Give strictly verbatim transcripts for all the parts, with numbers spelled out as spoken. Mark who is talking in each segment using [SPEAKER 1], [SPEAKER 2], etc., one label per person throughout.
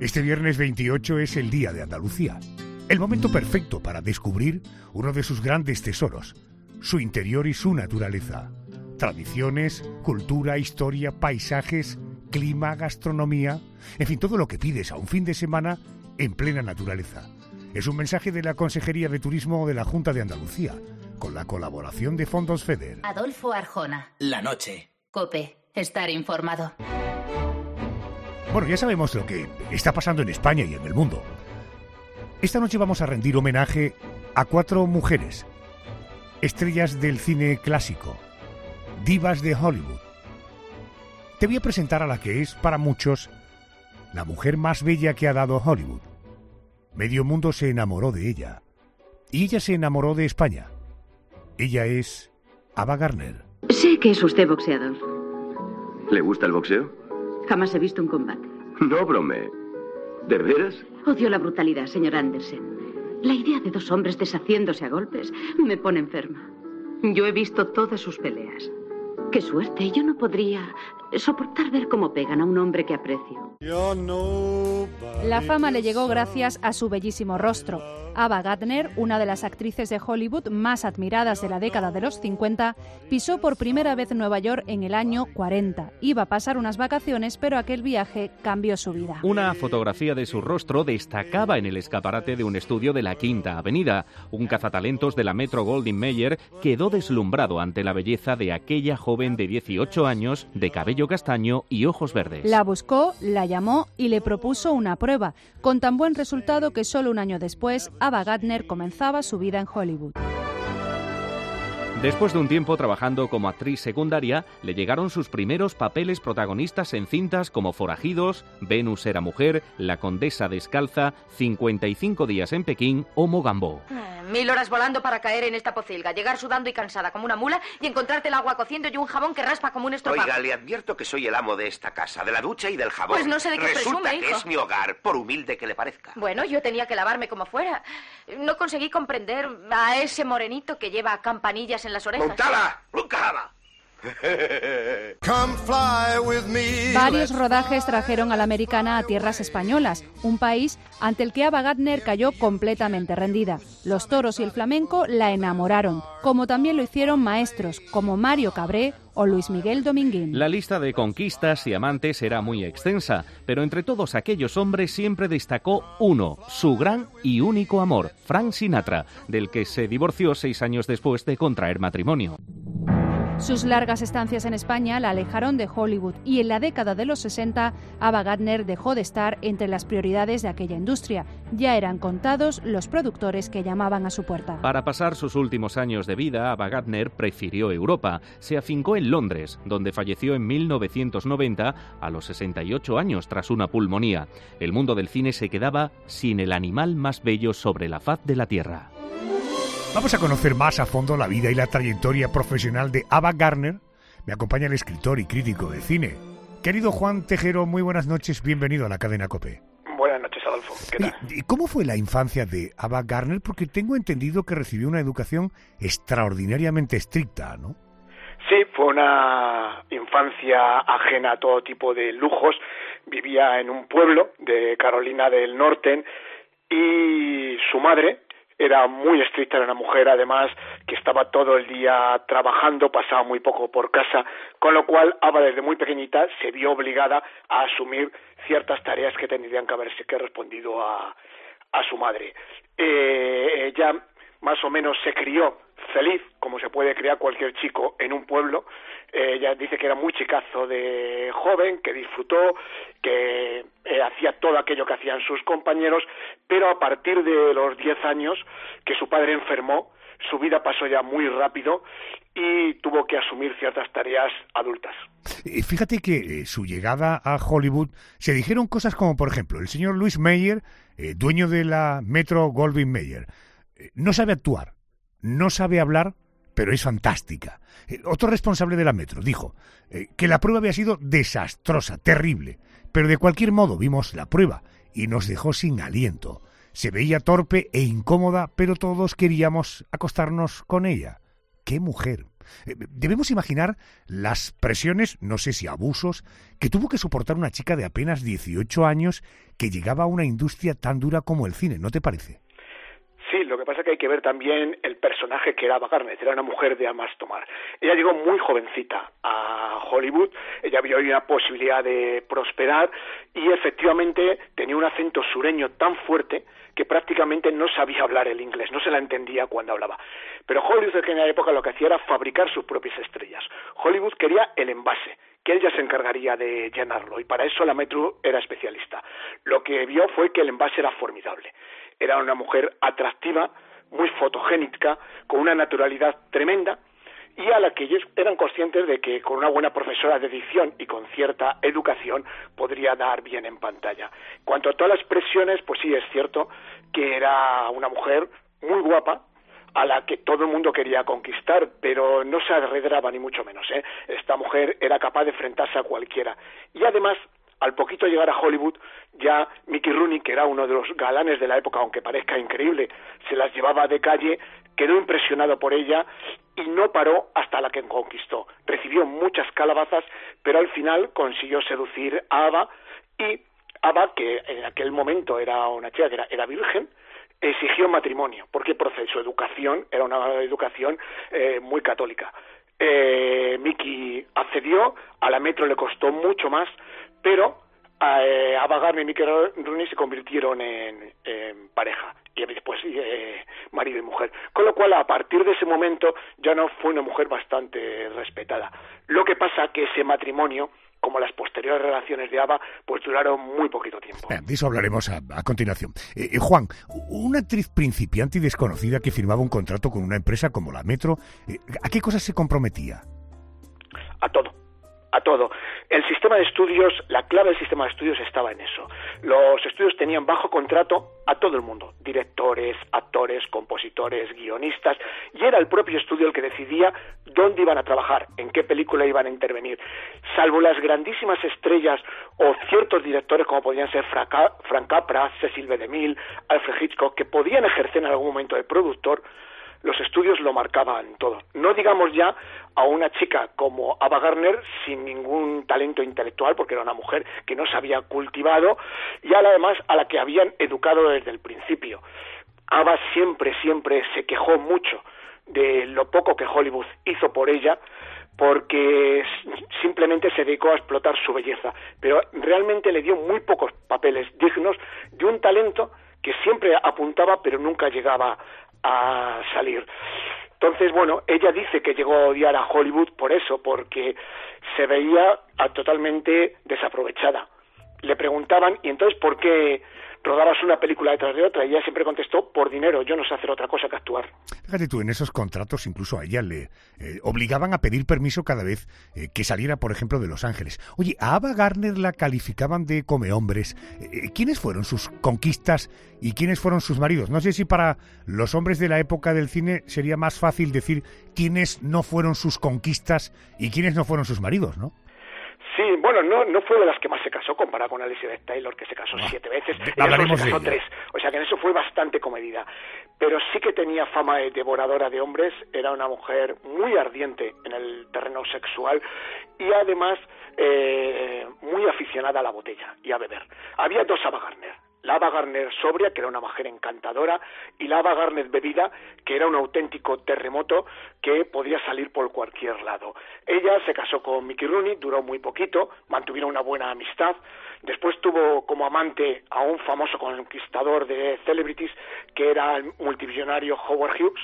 [SPEAKER 1] Este viernes veintiocho es el Día de Andalucía, el momento perfecto para descubrir uno de sus grandes tesoros, su interior y su naturaleza. Tradiciones, cultura, historia, paisajes, clima, gastronomía, en fin, todo lo que pides a un fin de semana en plena naturaleza. Es un mensaje de la Consejería de Turismo de la Junta de Andalucía, con la colaboración de Fondos FEDER.
[SPEAKER 2] Adolfo Arjona.
[SPEAKER 3] La noche.
[SPEAKER 2] COPE. Estar informado.
[SPEAKER 1] Bueno, ya sabemos lo que está pasando en España y en el mundo. Esta noche vamos a rendir homenaje a cuatro mujeres, estrellas del cine clásico, divas de Hollywood. Te voy a presentar a la que es, para muchos, la mujer más bella que ha dado Hollywood. Medio mundo se enamoró de ella. Y ella se enamoró de España. Ella es Ava Gardner.
[SPEAKER 4] Sé que es usted boxeador.
[SPEAKER 5] ¿Le gusta el boxeo?
[SPEAKER 4] Jamás he visto un combate.
[SPEAKER 5] No brome. ¿De veras?
[SPEAKER 4] Odio la brutalidad, señor Andersen. La idea de dos hombres deshaciéndose a golpes me pone enferma. Yo he visto todas sus peleas. Qué suerte, yo no podría soportar ver cómo pegan a un hombre que aprecio.
[SPEAKER 6] La fama le llegó gracias a su bellísimo rostro. Ava Gardner, una de las actrices de Hollywood más admiradas de la década de los cincuenta, pisó por primera vez Nueva York en el año cuarenta. Iba a pasar unas vacaciones, pero aquel viaje cambió su vida.
[SPEAKER 7] Una fotografía de su rostro destacaba en el escaparate de un estudio de la Quinta Avenida. Un cazatalentos de la Metro Goldwyn Mayer quedó deslumbrado ante la belleza de aquella joven de dieciocho años, de cabello castaño y ojos verdes.
[SPEAKER 6] La buscó, la llamó y le propuso una prueba, con tan buen resultado que solo un año después Ava Gardner comenzaba su vida en Hollywood.
[SPEAKER 7] Después de un tiempo trabajando como actriz secundaria, le llegaron sus primeros papeles protagonistas en cintas como Forajidos, Venus era mujer, La condesa descalza, cincuenta y cinco días en Pekín o Mogambo.
[SPEAKER 8] Mil horas volando para caer en esta pocilga, llegar sudando y cansada como una mula y encontrarte el agua cociendo y un jabón que raspa como un estropajo.
[SPEAKER 9] Oiga, le advierto que soy el amo de esta casa, de la ducha y del jabón.
[SPEAKER 8] Pues no sé de qué
[SPEAKER 9] Resulta
[SPEAKER 8] presume,
[SPEAKER 9] que
[SPEAKER 8] hijo.
[SPEAKER 9] es mi hogar, por humilde que le parezca.
[SPEAKER 8] Bueno, yo tenía que lavarme como fuera. No conseguí comprender a ese morenito que lleva campanillas en las orejas.
[SPEAKER 9] ¡Montala! ¡Lucala!
[SPEAKER 6] Varios rodajes trajeron a la americana a tierras españolas, un país ante el que Ava Gardner cayó completamente rendida. Los toros y el flamenco la enamoraron, como también lo hicieron maestros como Mario Cabré o Luis Miguel Dominguín.
[SPEAKER 7] La lista de conquistas y amantes era muy extensa, pero entre todos aquellos hombres siempre destacó uno, su gran y único amor, Frank Sinatra, del que se divorció seis años después de contraer matrimonio.
[SPEAKER 6] Sus largas estancias en España la alejaron de Hollywood y en la década de los sesenta, Ava Gardner dejó de estar entre las prioridades de aquella industria. Ya eran contados los productores que llamaban a su puerta.
[SPEAKER 7] Para pasar sus últimos años de vida, Ava Gardner prefirió Europa. Se afincó en Londres, donde falleció en mil novecientos noventa a los sesenta y ocho años tras una pulmonía. El mundo del cine se quedaba sin el animal más bello sobre la faz de la tierra.
[SPEAKER 1] Vamos a conocer más a fondo la vida y la trayectoria profesional de Ava Gardner. Me acompaña el escritor y crítico de cine. Querido Juan Tejero, muy buenas noches, bienvenido a la cadena COPE.
[SPEAKER 10] Buenas noches, Adolfo. ¿Qué tal?
[SPEAKER 1] ¿Y cómo fue la infancia de Ava Gardner? Porque tengo entendido que recibió una educación extraordinariamente estricta, ¿no?
[SPEAKER 10] Sí, fue una infancia ajena a todo tipo de lujos. Vivía en un pueblo de Carolina del Norte y su madre era muy estricta, era una mujer además que estaba todo el día trabajando, pasaba muy poco por casa, con lo cual Ava desde muy pequeñita se vio obligada a asumir ciertas tareas que tendrían que haberse que respondido a, a su madre. Eh, ella más o menos se crió feliz, como se puede criar cualquier chico en un pueblo. Eh, ella dice que era muy chicazo de joven, que disfrutó, que eh, hacía todo aquello que hacían sus compañeros, pero a partir de los diez años que su padre enfermó, su vida pasó ya muy rápido y tuvo que asumir ciertas tareas adultas.
[SPEAKER 1] Fíjate que eh, su llegada a Hollywood, se dijeron cosas como, por ejemplo, el señor Louis Mayer, eh, dueño de la Metro Goldwyn Mayer, eh, no sabe actuar, no sabe hablar, pero es fantástica. Eh, otro responsable de la Metro dijo eh, que la prueba había sido desastrosa, terrible, pero de cualquier modo vimos la prueba y nos dejó sin aliento. Se veía torpe e incómoda, pero todos queríamos acostarnos con ella. ¡Qué mujer! Eh, Debemos imaginar las presiones, no sé si abusos, que tuvo que soportar una chica de apenas dieciocho años que llegaba a una industria tan dura como el cine, ¿no te parece?
[SPEAKER 10] Sí, lo que pasa es que hay que ver también el personaje que era Ava Gardner, era una mujer de a más tomar. Ella llegó muy jovencita a Hollywood, ella vio ahí una posibilidad de prosperar y efectivamente tenía un acento sureño tan fuerte que prácticamente no sabía hablar el inglés, no se la entendía cuando hablaba. Pero Hollywood en aquella época lo que hacía era fabricar sus propias estrellas. Hollywood quería el envase, que ella se encargaría de llenarlo, y para eso la Metro era especialista. Lo que vio fue que el envase era formidable. Era una mujer atractiva, muy fotogénica, con una naturalidad tremenda, y a la que ellos eran conscientes de que con una buena profesora de edición y con cierta educación podría dar bien en pantalla. Cuanto a todas las presiones, pues sí, es cierto que era una mujer muy guapa, a la que todo el mundo quería conquistar, pero no se arredraba ni mucho menos, ¿eh? Esta mujer era capaz de enfrentarse a cualquiera. Y además, al poquito llegar a Hollywood, ya Mickey Rooney, que era uno de los galanes de la época, aunque parezca increíble, se las llevaba de calle, quedó impresionado por ella y no paró hasta la que conquistó. Recibió muchas calabazas, pero al final consiguió seducir a Ava, y Ava, que en aquel momento era una chica que era, era virgen, exigió matrimonio, porque por su educación era una educación eh, muy católica. Eh, Mickey accedió, a la Metro le costó mucho más, pero eh, Ava Gardner y Mickey Rooney se convirtieron en, en pareja, y después eh, marido y mujer. Con lo cual, a partir de ese momento, ya no fue una mujer bastante respetada. Lo que pasa que ese matrimonio, como las posteriores relaciones de Ava, pues duraron muy poquito tiempo.
[SPEAKER 1] De eso hablaremos a, a continuación. Eh, Juan, una actriz principiante y desconocida que firmaba un contrato con una empresa como la Metro, eh, ¿a qué cosas se comprometía?
[SPEAKER 10] A todo. A todo. El sistema de estudios, la clave del sistema de estudios estaba en eso. Los estudios tenían bajo contrato a todo el mundo, directores, actores, compositores, guionistas, y era el propio estudio el que decidía dónde iban a trabajar, en qué película iban a intervenir. Salvo las grandísimas estrellas o ciertos directores como podían ser Frank Capra, Cecil B. DeMille, Alfred Hitchcock, que podían ejercer en algún momento de productor, los estudios lo marcaban todo. No digamos ya a una chica como Ava Gardner sin ningún talento intelectual, porque era una mujer que no se había cultivado, y además a la que habían educado desde el principio. Ava siempre, siempre se quejó mucho de lo poco que Hollywood hizo por ella, porque simplemente se dedicó a explotar su belleza, pero realmente le dio muy pocos papeles dignos de un talento que siempre apuntaba pero nunca llegaba a salir. Entonces, bueno, ella dice que llegó a odiar a Hollywood por eso, porque se veía totalmente desaprovechada. Le preguntaban, ¿y entonces por qué rodabas una película detrás de otra? Y ella siempre contestó, por dinero, yo no sé hacer otra cosa que actuar.
[SPEAKER 1] Fíjate tú, en esos contratos incluso a ella le eh, obligaban a pedir permiso cada vez eh, que saliera, por ejemplo, de Los Ángeles. Oye, a Ava Gardner la calificaban de comehombres. Eh, ¿Quiénes fueron sus conquistas y quiénes fueron sus maridos? No sé si para los hombres de la época del cine sería más fácil decir quiénes no fueron sus conquistas y quiénes no fueron sus maridos, ¿no?
[SPEAKER 10] Sí, bueno, no no fue de las que más se casó, comparado con Elizabeth Taylor, que se casó no. siete veces. Ella solo se casó tres, o sea que en eso fue bastante comedida. Pero sí que tenía fama de devoradora de hombres, era una mujer muy ardiente en el terreno sexual y además eh, muy aficionada a la botella y a beber. Había dos Ava Gardner. La Ava Gardner sobria, que era una mujer encantadora, y la Ava Gardner bebida, que era un auténtico terremoto que podía salir por cualquier lado. Ella se casó con Mickey Rooney, duró muy poquito, mantuvieron una buena amistad. Después tuvo como amante a un famoso conquistador de celebrities, que era el multimillonario Howard Hughes.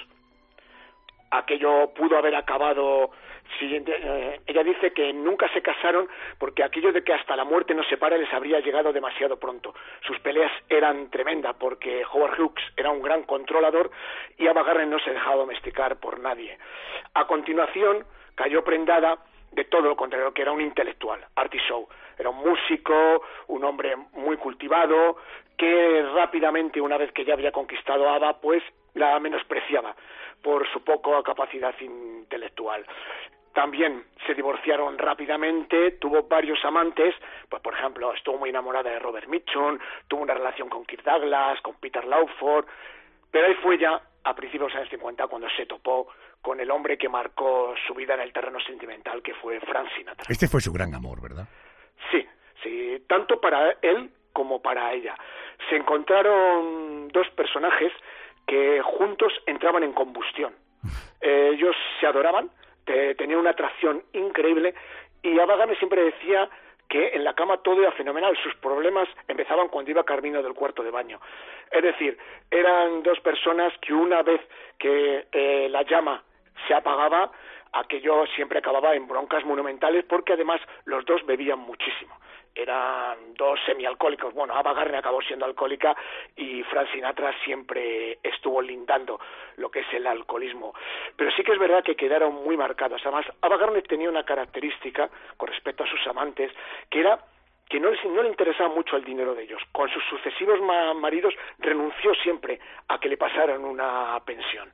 [SPEAKER 10] Aquello pudo haber acabado... Siguiente, eh, ella dice que nunca se casaron porque aquello de que hasta la muerte nos separe les habría llegado demasiado pronto. Sus peleas eran tremendas porque Howard Hughes era un gran controlador y Ava Gardner no se dejaba domesticar por nadie. A continuación cayó prendada de todo lo contrario, que era un intelectual, Artie Shaw. Era un músico, un hombre muy cultivado, que rápidamente, una vez que ya había conquistado a Ava, pues la menospreciaba por su poca capacidad intelectual. También se divorciaron rápidamente, tuvo varios amantes, pues por ejemplo estuvo muy enamorada de Robert Mitchum, tuvo una relación con Kirk Douglas, con Peter Lawford, pero ahí fue ya a principios de los años cincuenta cuando se topó con el hombre que marcó su vida en el terreno sentimental, que fue Frank Sinatra.
[SPEAKER 1] Este fue su gran amor, ¿verdad?
[SPEAKER 10] Sí, sí, tanto para él como para ella. Se encontraron dos personajes que juntos entraban en combustión. Eh, ellos se adoraban, te, tenían una atracción increíble, y Ava Gardner siempre decía que en la cama todo era fenomenal, sus problemas empezaban cuando iba camino del cuarto de baño. Es decir, eran dos personas que una vez que eh, la llama se apagaba, aquello siempre acababa en broncas monumentales, porque además los dos bebían muchísimo. Eran dos semialcohólicos. Bueno, Ava Gardner acabó siendo alcohólica y Frank Sinatra siempre estuvo lindando lo que es el alcoholismo. Pero sí que es verdad que quedaron muy marcados. Además, Ava Gardner tenía una característica con respecto a sus amantes, que era que no, les, no le interesaba mucho el dinero de ellos. Con sus sucesivos ma- maridos renunció siempre a que le pasaran una pensión.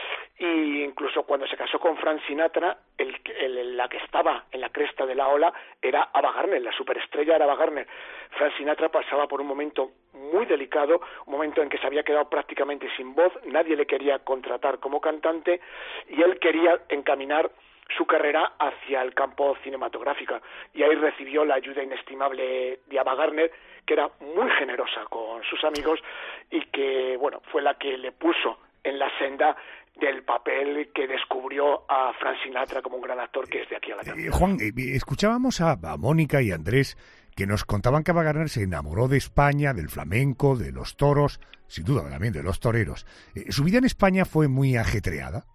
[SPEAKER 10] Y incluso cuando se casó con Frank Sinatra, el, el, la que estaba en la cresta de la ola era Ava Gardner, la superestrella era Ava Gardner. Frank Sinatra pasaba por un momento muy delicado, un momento en que se había quedado prácticamente sin voz, nadie le quería contratar como cantante, y él quería encaminar su carrera hacia el campo cinematográfico, y ahí recibió la ayuda inestimable de Ava Gardner, que era muy generosa con sus amigos y que, bueno, fue la que le puso en la senda del papel que descubrió a Frank Sinatra como un gran actor, que es de aquí a la eternidad.
[SPEAKER 1] Eh, Juan, eh, escuchábamos a, a Mónica y a Andrés que nos contaban que Ava Gardner se enamoró de España, del flamenco, de los toros, sin duda también de los toreros. Eh, ¿Su vida en España fue muy ajetreada?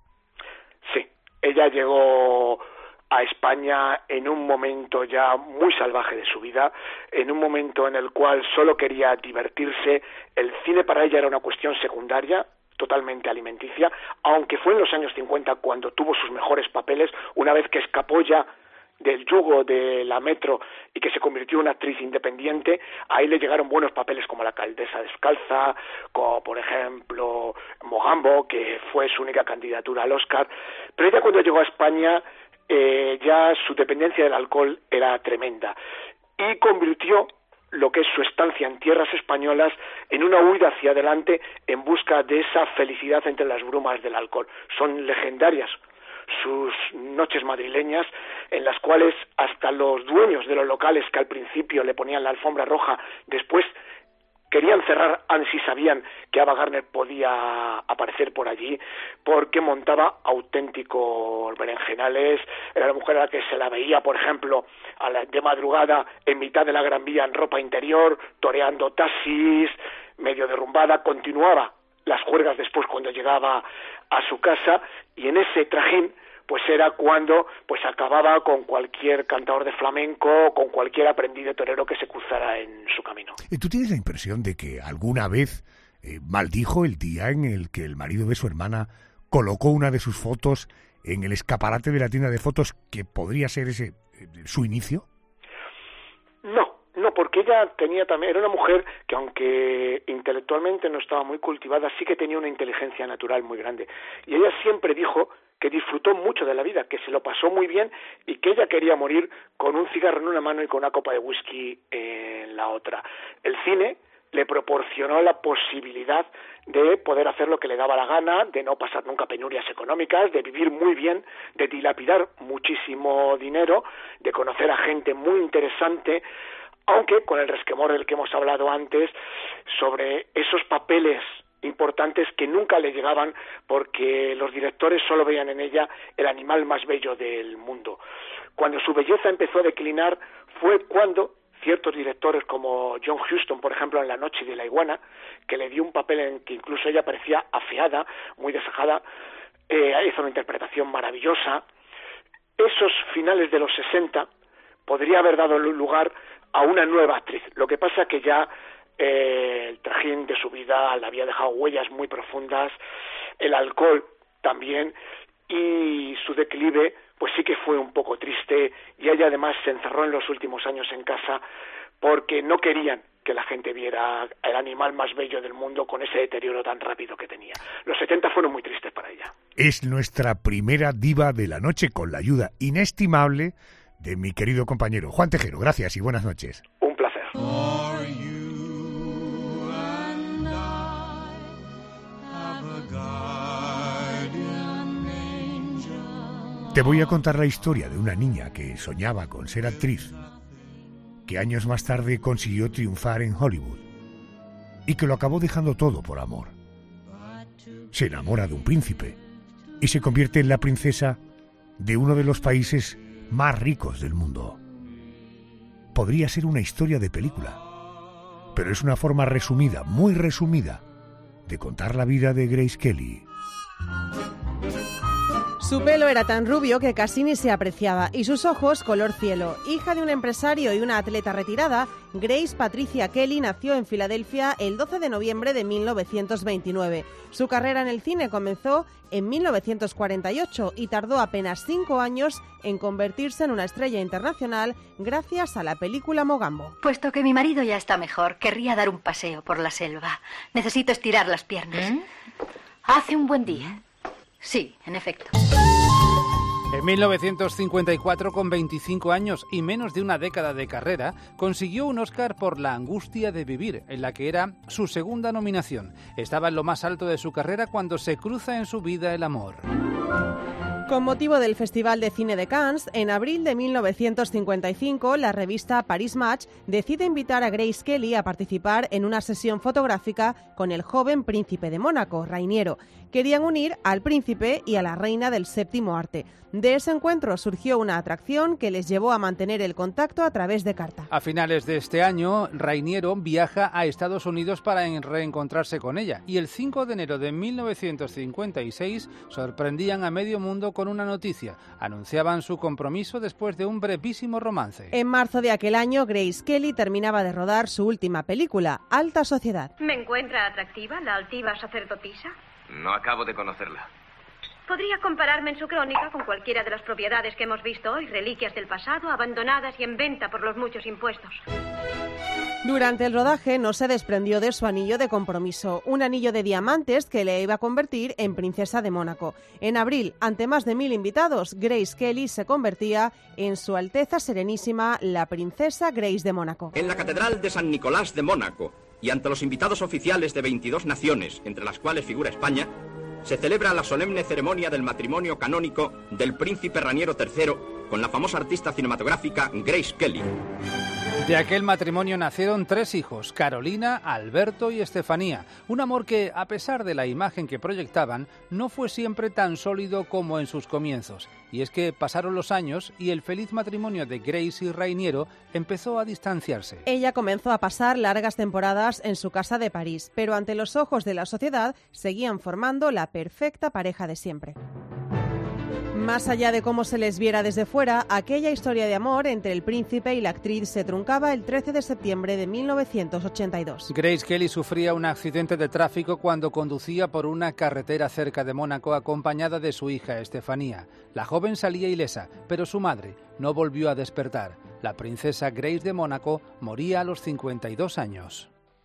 [SPEAKER 10] Sí, ella llegó a España en un momento ya muy salvaje de su vida, en un momento en el cual solo quería divertirse. El cine para ella era una cuestión secundaria, totalmente alimenticia, aunque fue en los años cincuenta cuando tuvo sus mejores papeles, una vez que escapó ya del yugo de la Metro y que se convirtió en una actriz independiente. Ahí le llegaron buenos papeles como La Calderesa Descalza, como por ejemplo Mogambo, que fue su única candidatura al Oscar. Pero ella, cuando llegó a España, eh, ya su dependencia del alcohol era tremenda, y convirtió lo que es su estancia en tierras españolas en una huida hacia adelante en busca de esa felicidad entre las brumas del alcohol. Son legendarias sus noches madrileñas, en las cuales hasta los dueños de los locales, que al principio le ponían la alfombra roja, después querían cerrar antes sabían que Ava Gardner podía aparecer por allí, porque montaba auténticos berenjenales. Era la mujer a la que se la veía, por ejemplo, a la, de madrugada en mitad de la Gran Vía en ropa interior, toreando taxis, medio derrumbada. Continuaba las juergas después cuando llegaba a su casa, y en ese trajín pues era cuando pues acababa con cualquier cantador de flamenco, con cualquier aprendiz de torero que se cruzara en su camino.
[SPEAKER 1] ¿Y tú tienes la impresión de que alguna vez eh, maldijo el día en el que el marido de su hermana colocó una de sus fotos en el escaparate de la tienda de fotos, que podría ser ese eh, su inicio?
[SPEAKER 10] No, no, porque ella tenía también, era una mujer que, aunque intelectualmente no estaba muy cultivada, sí que tenía una inteligencia natural muy grande. Y ella siempre dijo que disfrutó mucho de la vida, que se lo pasó muy bien, y que ella quería morir con un cigarro en una mano y con una copa de whisky en la otra. El cine le proporcionó la posibilidad de poder hacer lo que le daba la gana, de no pasar nunca penurias económicas, de vivir muy bien, de dilapidar muchísimo dinero, de conocer a gente muy interesante, aunque con el resquemor del que hemos hablado antes, sobre esos papeles importantes que nunca le llegaban, porque los directores solo veían en ella el animal más bello del mundo. Cuando su belleza empezó a declinar fue cuando ciertos directores como John Huston, por ejemplo, en La noche de la iguana, que le dio un papel en que incluso ella parecía afeada, muy deshojada, eh, hizo una interpretación maravillosa. Esos finales de los sesenta podría haber dado lugar a una nueva actriz. Lo que pasa que ya eh, el trajín de su vida le había dejado huellas muy profundas, el alcohol también, y su declive pues sí que fue un poco triste, y ella además se encerró en los últimos años en casa porque no querían que la gente viera el animal más bello del mundo con ese deterioro tan rápido que tenía. Los setenta fueron muy tristes para ella.
[SPEAKER 1] Es nuestra primera diva de la noche, con la ayuda inestimable de mi querido compañero Juan Tejero. Gracias y buenas noches.
[SPEAKER 10] Un placer.
[SPEAKER 1] Te voy a contar la historia de una niña que soñaba con ser actriz, que años más tarde consiguió triunfar en Hollywood y que lo acabó dejando todo por amor. Se enamora de un príncipe y se convierte en la princesa de uno de los países más ricos del mundo. Podría ser una historia de película, pero es una forma resumida, muy resumida, de contar la vida de Grace Kelly.
[SPEAKER 3] Su pelo era tan rubio que casi ni se apreciaba y sus ojos color cielo. Hija de un empresario y una atleta retirada, Grace Patricia Kelly nació en Filadelfia el doce de noviembre de mil novecientos veintinueve. Su carrera en el cine comenzó en mil novecientos cuarenta y ocho y tardó apenas cinco años en convertirse en una estrella internacional gracias a la película Mogambo.
[SPEAKER 11] Puesto que mi marido ya está mejor, querría dar un paseo por la selva. Necesito estirar las piernas. ¿Mm? Hace un buen día. Sí, en efecto.
[SPEAKER 12] En mil novecientos cincuenta y cuatro, con veinticinco años y menos de una década de carrera, consiguió un Oscar por La angustia de vivir, en la que era su segunda nominación. Estaba en lo más alto de su carrera cuando se cruza en su vida el amor.
[SPEAKER 3] Con motivo del Festival de Cine de Cannes, en abril de mil novecientos cincuenta y cinco, la revista Paris Match decide invitar a Grace Kelly a participar en una sesión fotográfica con el joven príncipe de Mónaco, Rainiero. Querían unir al príncipe y a la reina del séptimo arte. De ese encuentro surgió una atracción que les llevó a mantener el contacto a través de carta.
[SPEAKER 12] A finales de este año, Rainiero viaja a Estados Unidos para reencontrarse con ella y el cinco de enero de mil novecientos cincuenta y seis sorprendían a medio mundo con una noticia. Anunciaban su compromiso después de un brevísimo romance.
[SPEAKER 3] En marzo de aquel año, Grace Kelly terminaba de rodar su última película, Alta Sociedad.
[SPEAKER 13] ¿Me encuentra atractiva la altiva sacerdotisa?
[SPEAKER 14] No acabo de conocerla.
[SPEAKER 13] Podría compararme en su crónica con cualquiera de las propiedades que hemos visto hoy, reliquias del pasado, abandonadas y en venta por los muchos impuestos.
[SPEAKER 3] Durante el rodaje no se desprendió de su anillo de compromiso, un anillo de diamantes que le iba a convertir en princesa de Mónaco. En abril, ante más de mil invitados, Grace Kelly se convertía en Su Alteza Serenísima, la princesa Grace de Mónaco.
[SPEAKER 15] En la Catedral de San Nicolás de Mónaco y ante los invitados oficiales de veintidós naciones, entre las cuales figura España, se celebra la solemne ceremonia del matrimonio canónico del príncipe Rainiero tercero con la famosa artista cinematográfica Grace Kelly.
[SPEAKER 12] De aquel matrimonio nacieron tres hijos, Carolina, Alberto y Estefanía. Un amor que, a pesar de la imagen que proyectaban, no fue siempre tan sólido como en sus comienzos. Y es que pasaron los años y el feliz matrimonio de Grace y Rainiero empezó a distanciarse.
[SPEAKER 3] Ella comenzó a pasar largas temporadas en su casa de París, pero ante los ojos de la sociedad seguían formando la perfecta pareja de siempre. Más allá de cómo se les viera desde fuera, aquella historia de amor entre el príncipe y la actriz se truncaba el trece de septiembre de mil novecientos ochenta y dos.
[SPEAKER 12] Grace Kelly sufría un accidente de tráfico cuando conducía por una carretera cerca de Mónaco acompañada de su hija Estefanía. La joven salía ilesa, pero su madre no volvió a despertar. La princesa Grace de Mónaco moría a los cincuenta y dos años.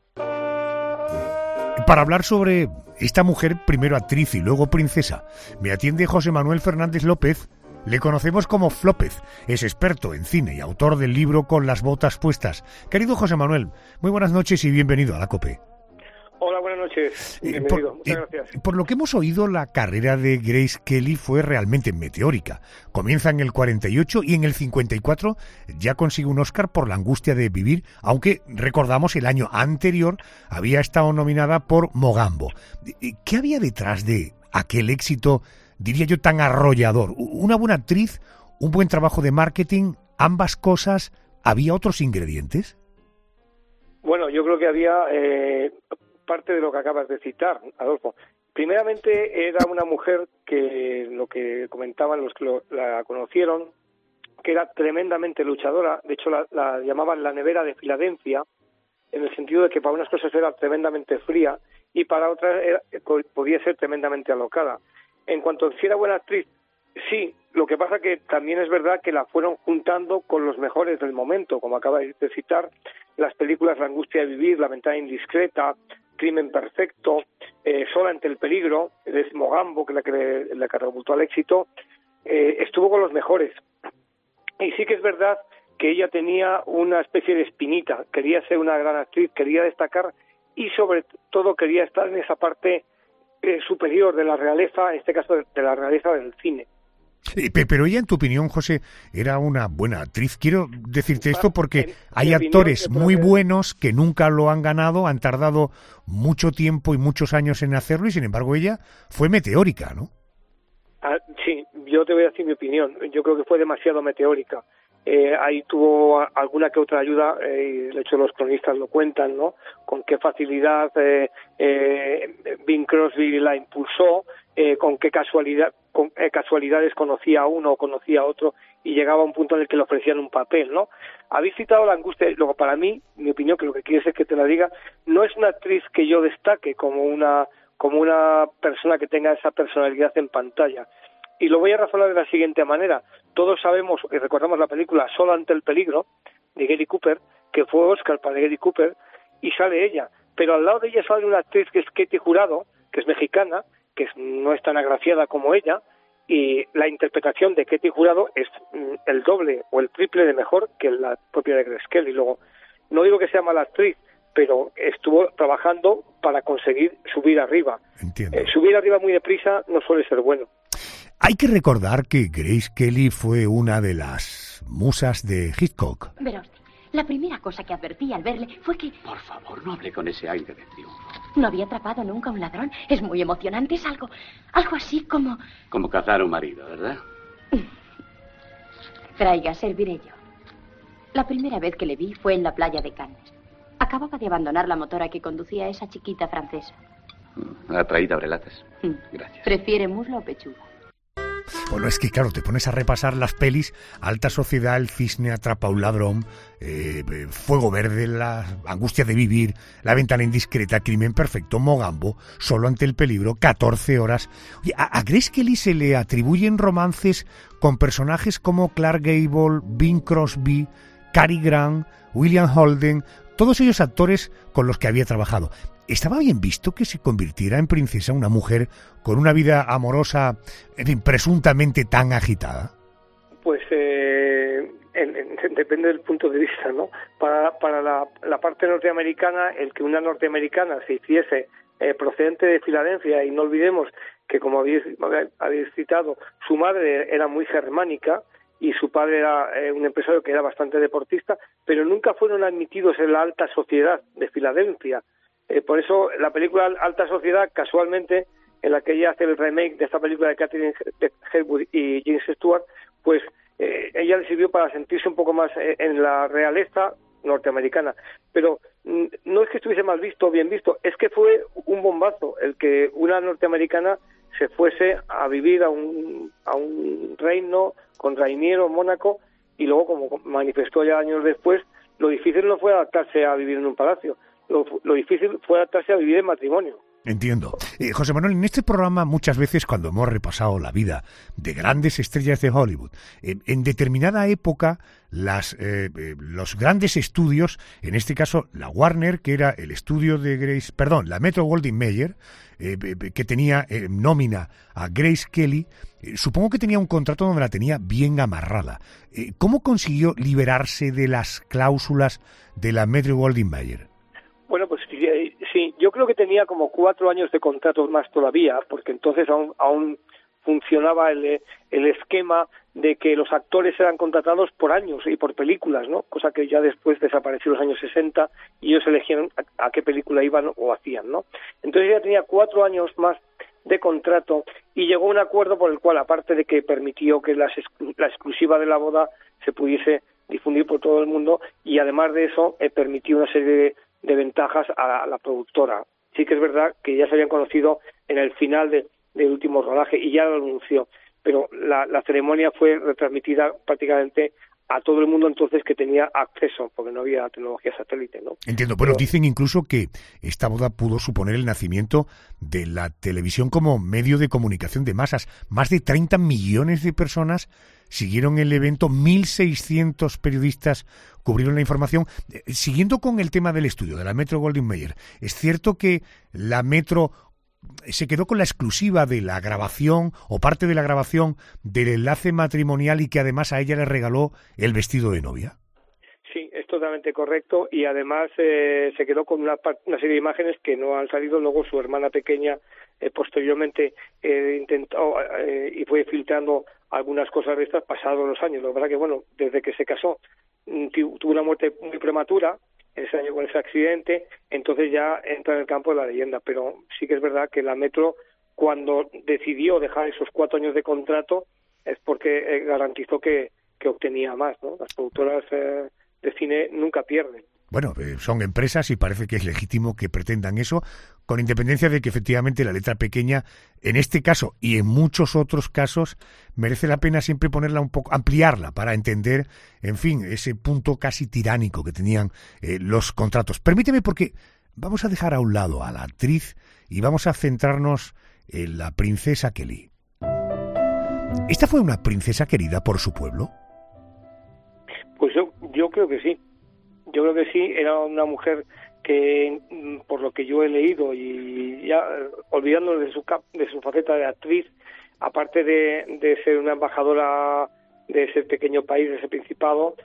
[SPEAKER 1] Para hablar sobre esta mujer, primero actriz y luego princesa, me atiende José Manuel Fernández López. Le conocemos como Flópez, es experto en cine y autor del libro Con las botas puestas. Querido José Manuel, muy buenas noches y bienvenido a la COPE.
[SPEAKER 10] Hola, buenas noches. Bienvenido. Eh, por, Muchas eh, gracias.
[SPEAKER 1] Por lo que hemos oído, la carrera de Grace Kelly fue realmente meteórica. Comienza en el cuarenta y ocho y en el cincuenta y cuatro ya consigue un Oscar por La angustia de vivir, aunque recordamos el año anterior había estado nominada por Mogambo. ¿Qué había detrás de aquel éxito, diría yo, tan arrollador? ¿Una buena actriz? ¿Un buen trabajo de marketing? ¿Ambas cosas? ¿Había otros ingredientes?
[SPEAKER 10] Bueno, yo creo que había... Eh... parte de lo que acabas de citar, Adolfo. Primeramente era una mujer que, lo que comentaban los que lo, la conocieron, que era tremendamente luchadora. De hecho, la, la llamaban la nevera de Filadelfia, en el sentido de que para unas cosas era tremendamente fría y para otras era, podía ser tremendamente alocada. En cuanto a si era buena actriz, sí. Lo que pasa que también es verdad que la fueron juntando con los mejores del momento, como acaba de citar, las películas La angustia de vivir, La ventana indiscreta, Crimen perfecto, eh, Sola ante el peligro, de Mogambo, que es la que le, la catapultó al éxito, eh, estuvo con los mejores. Y sí que es verdad que ella tenía una especie de espinita, quería ser una gran actriz, quería destacar y sobre todo quería estar en esa parte eh, superior de la realeza, en este caso de, de la realeza del cine.
[SPEAKER 1] Pero ella, en tu opinión, José, era una buena actriz. Quiero decirte esto porque hay actores muy buenos que nunca lo han ganado, han tardado mucho tiempo y muchos años en hacerlo y, sin embargo, ella fue meteórica, ¿no?
[SPEAKER 10] Ah, sí, yo te voy a decir mi opinión. Yo creo que fue demasiado meteórica. Eh, ahí tuvo alguna que otra ayuda, eh, de hecho los cronistas lo cuentan, ¿no? Con qué facilidad eh, eh, Bing Crosby la impulsó, eh, con qué casualidad, con, eh, casualidades conocía a uno o conocía a otro y llegaba a un punto en el que le ofrecían un papel, ¿no? Habéis citado la angustia. Luego, para mí, mi opinión, que lo que quieres es que te la diga, no es una actriz que yo destaque como una como una persona que tenga esa personalidad en pantalla. Y lo voy a razonar de la siguiente manera. Todos sabemos y recordamos la película Solo ante el peligro, de Gary Cooper, que fue Oscar para Gary Cooper, y sale ella. Pero al lado de ella sale una actriz que es Katy Jurado, que es mexicana, que no es tan agraciada como ella, y la interpretación de Katy Jurado es el doble o el triple de mejor que la propia de Grace Kelly. Luego, no digo que sea mala actriz, pero estuvo trabajando para conseguir subir arriba.
[SPEAKER 1] Entiendo.
[SPEAKER 10] Eh, subir arriba muy deprisa no suele ser bueno.
[SPEAKER 1] Hay que recordar que Grace Kelly fue una de las musas de Hitchcock.
[SPEAKER 16] Verá usted, la primera cosa que advertí al verle fue que...
[SPEAKER 17] Por favor, no hable con ese aire de triunfo.
[SPEAKER 16] No había atrapado nunca a un ladrón. Es muy emocionante, es algo... algo así como...
[SPEAKER 17] Como cazar a un marido, ¿verdad?
[SPEAKER 16] Traiga, serviré yo. La primera vez que le vi fue en la playa de Cannes. Acababa de abandonar la motora que conducía a esa chiquita francesa.
[SPEAKER 17] ¿Ha traído abrelatas? Gracias.
[SPEAKER 16] ¿Prefiere muslo o pechuga?
[SPEAKER 1] Bueno, es que claro, te pones a repasar las pelis, Alta Sociedad, El cisne atrapa a un ladrón, eh, Fuego Verde, La angustia de vivir, La ventana indiscreta, Crimen perfecto, Mogambo, Solo ante el peligro, catorce horas. Oye, a, a Grace Kelly se le atribuyen romances con personajes como Clark Gable, Bing Crosby, Cary Grant, William Holden, todos ellos actores con los que había trabajado. ¿Estaba bien visto que se convirtiera en princesa una mujer con una vida amorosa, en fin, presuntamente tan agitada?
[SPEAKER 10] Pues eh, en, en, depende del punto de vista, ¿no? Para, para la, la parte norteamericana, el que una norteamericana se hiciese eh, procedente de Filadelfia, y no olvidemos que, como habéis, habéis citado, su madre era muy germánica y su padre era eh, un empresario que era bastante deportista, pero nunca fueron admitidos en la alta sociedad de Filadelfia. Eh, por eso la película Alta Sociedad, casualmente, en la que ella hace el remake de esta película de Catherine Hepburn y James Stewart, pues eh, ella le sirvió para sentirse un poco más eh, en la realeza norteamericana. Pero mm, no es que estuviese mal visto o bien visto, es que fue un bombazo el que una norteamericana se fuese a vivir a un, a un reino con Rainiero, Mónaco, y luego, como manifestó ya años después, lo difícil no fue adaptarse a vivir en un palacio. Lo, lo difícil fue adaptarse a vivir en matrimonio.
[SPEAKER 1] Entiendo. Eh, José Manuel, en este programa muchas veces, cuando hemos repasado la vida de grandes estrellas de Hollywood, eh, en determinada época las, eh, eh, los grandes estudios, en este caso la Warner, que era el estudio de Grace, perdón, la Metro-Goldwyn-Mayer, eh, que tenía eh, nómina a Grace Kelly, eh, supongo que tenía un contrato donde la tenía bien amarrada. Eh, ¿Cómo consiguió liberarse de las cláusulas de la Metro-Goldwyn-Mayer?
[SPEAKER 10] Bueno, pues sí, yo creo que tenía como cuatro años de contrato más todavía, porque entonces aún, aún funcionaba el, el esquema de que los actores eran contratados por años y por películas, ¿no? Cosa que ya después desapareció en los años sesenta y ellos elegían a, a qué película iban o hacían, ¿no? Entonces ya tenía cuatro años más de contrato y llegó a un acuerdo por el cual, aparte de que permitió que las, la exclusiva de la boda se pudiese difundir por todo el mundo, y además de eso eh, permitió una serie de de ventajas a la productora. Sí que es verdad que ya se habían conocido en el final de, del último rodaje y ya lo anunció, pero la, la ceremonia fue retransmitida prácticamente a todo el mundo entonces que tenía acceso, porque no había tecnología satélite, ¿no?
[SPEAKER 1] Entiendo. Bueno, pero dicen incluso que esta boda pudo suponer el nacimiento de la televisión como medio de comunicación de masas. Más de treinta millones de personas siguieron el evento, mil seiscientos periodistas cubrieron la información. Eh, siguiendo con el tema del estudio de la Metro-Goldwyn-Mayer, ¿es cierto que la Metro se quedó con la exclusiva de la grabación o parte de la grabación del enlace matrimonial y que además a ella le regaló el vestido de novia?
[SPEAKER 10] Sí, es totalmente correcto, y además eh, se quedó con una, una serie de imágenes que no han salido. Luego su hermana pequeña eh, posteriormente eh, intentó eh, y fue filtrando algunas cosas de estas pasados los años. Lo que pasa que, bueno, desde que se casó tuvo una muerte muy prematura, en ese año con ese accidente, entonces ya entra en el campo de la leyenda. Pero sí que es verdad que la Metro, cuando decidió dejar esos cuatro años de contrato, es porque garantizó que, que obtenía más, ¿no? Las productoras eh, de cine nunca pierden.
[SPEAKER 1] Bueno, eh, son empresas y parece que es legítimo que pretendan eso, con independencia de que efectivamente la letra pequeña, en este caso y en muchos otros casos, merece la pena siempre ponerla un poco, ampliarla para entender, en fin, ese punto casi tiránico que tenían eh, los contratos. Permíteme, porque vamos a dejar a un lado a la actriz y vamos a centrarnos en la princesa Kelly. ¿Esta fue una princesa querida por su pueblo?
[SPEAKER 10] Pues yo, yo creo que sí. Yo creo que sí, era una mujer que, por lo que yo he leído, y ya olvidándonos de su de su faceta de actriz, aparte de, de ser una embajadora de ese pequeño país, de ese principado,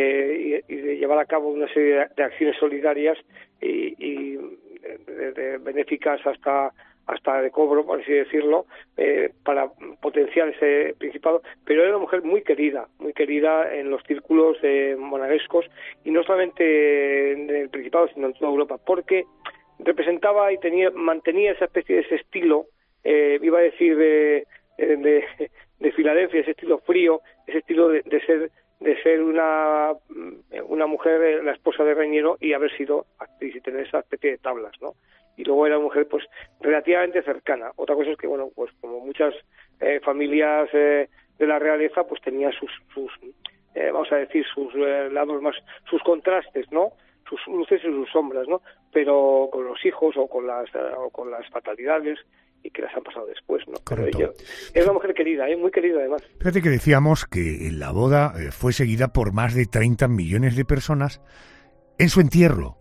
[SPEAKER 10] eh, y, y de llevar a cabo una serie de, de acciones solidarias y, y de, de benéficas hasta hasta de cobro, por así decirlo, eh, para potenciar ese principado, pero era una mujer muy querida, muy querida en los círculos eh, monaguescos, y no solamente en el Principado, sino en toda Europa, porque representaba y tenía mantenía esa especie de ese estilo, eh, iba a decir de, de, de Filadelfia, ese estilo frío, ese estilo de, de ser de ser una una mujer, la esposa de Reiniero, y haber sido actriz y tener esa especie de tablas, ¿no? Y luego era una mujer pues relativamente cercana. Otra cosa es que, bueno, pues como muchas eh, familias eh, de la realeza, pues tenía sus, sus eh, vamos a decir, sus eh, lados más, sus contrastes, ¿no? Sus luces y sus sombras, ¿no? Pero con los hijos o con las eh, o con las fatalidades y que las han pasado después, ¿no?
[SPEAKER 1] Correcto.
[SPEAKER 10] Pero ella es una mujer querida, ¿eh? Muy querida además.
[SPEAKER 1] Fíjate que decíamos que en la boda eh, fue seguida por más de treinta millones de personas. En su entierro,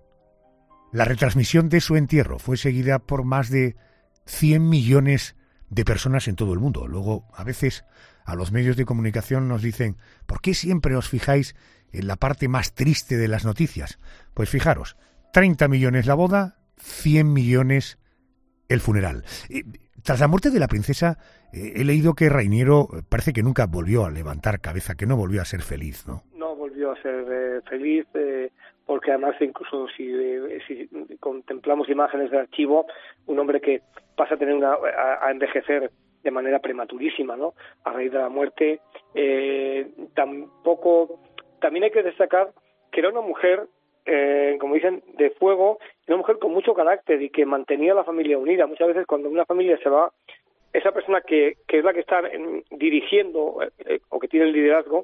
[SPEAKER 1] la retransmisión de su entierro fue seguida por más de cien millones de personas en todo el mundo. Luego, a veces, a los medios de comunicación nos dicen, ¿por qué siempre os fijáis en la parte más triste de las noticias? Pues fijaros, treinta millones la boda, cien millones el funeral. Eh, tras la muerte de la princesa, eh, he leído que Reiniero parece que nunca volvió a levantar cabeza, que no volvió a ser feliz, ¿no?
[SPEAKER 10] No volvió a ser eh, feliz, eh, porque además incluso si, eh, si contemplamos imágenes de archivo, un hombre que pasa a tener una a, a envejecer de manera prematurísima, ¿no? A raíz de la muerte, eh, tampoco, también hay que destacar que era una mujer, eh, como dicen, de fuego, una mujer con mucho carácter y que mantenía a la familia unida. Muchas veces cuando una familia se va, esa persona que, que es la que está en, dirigiendo eh, o que tiene el liderazgo,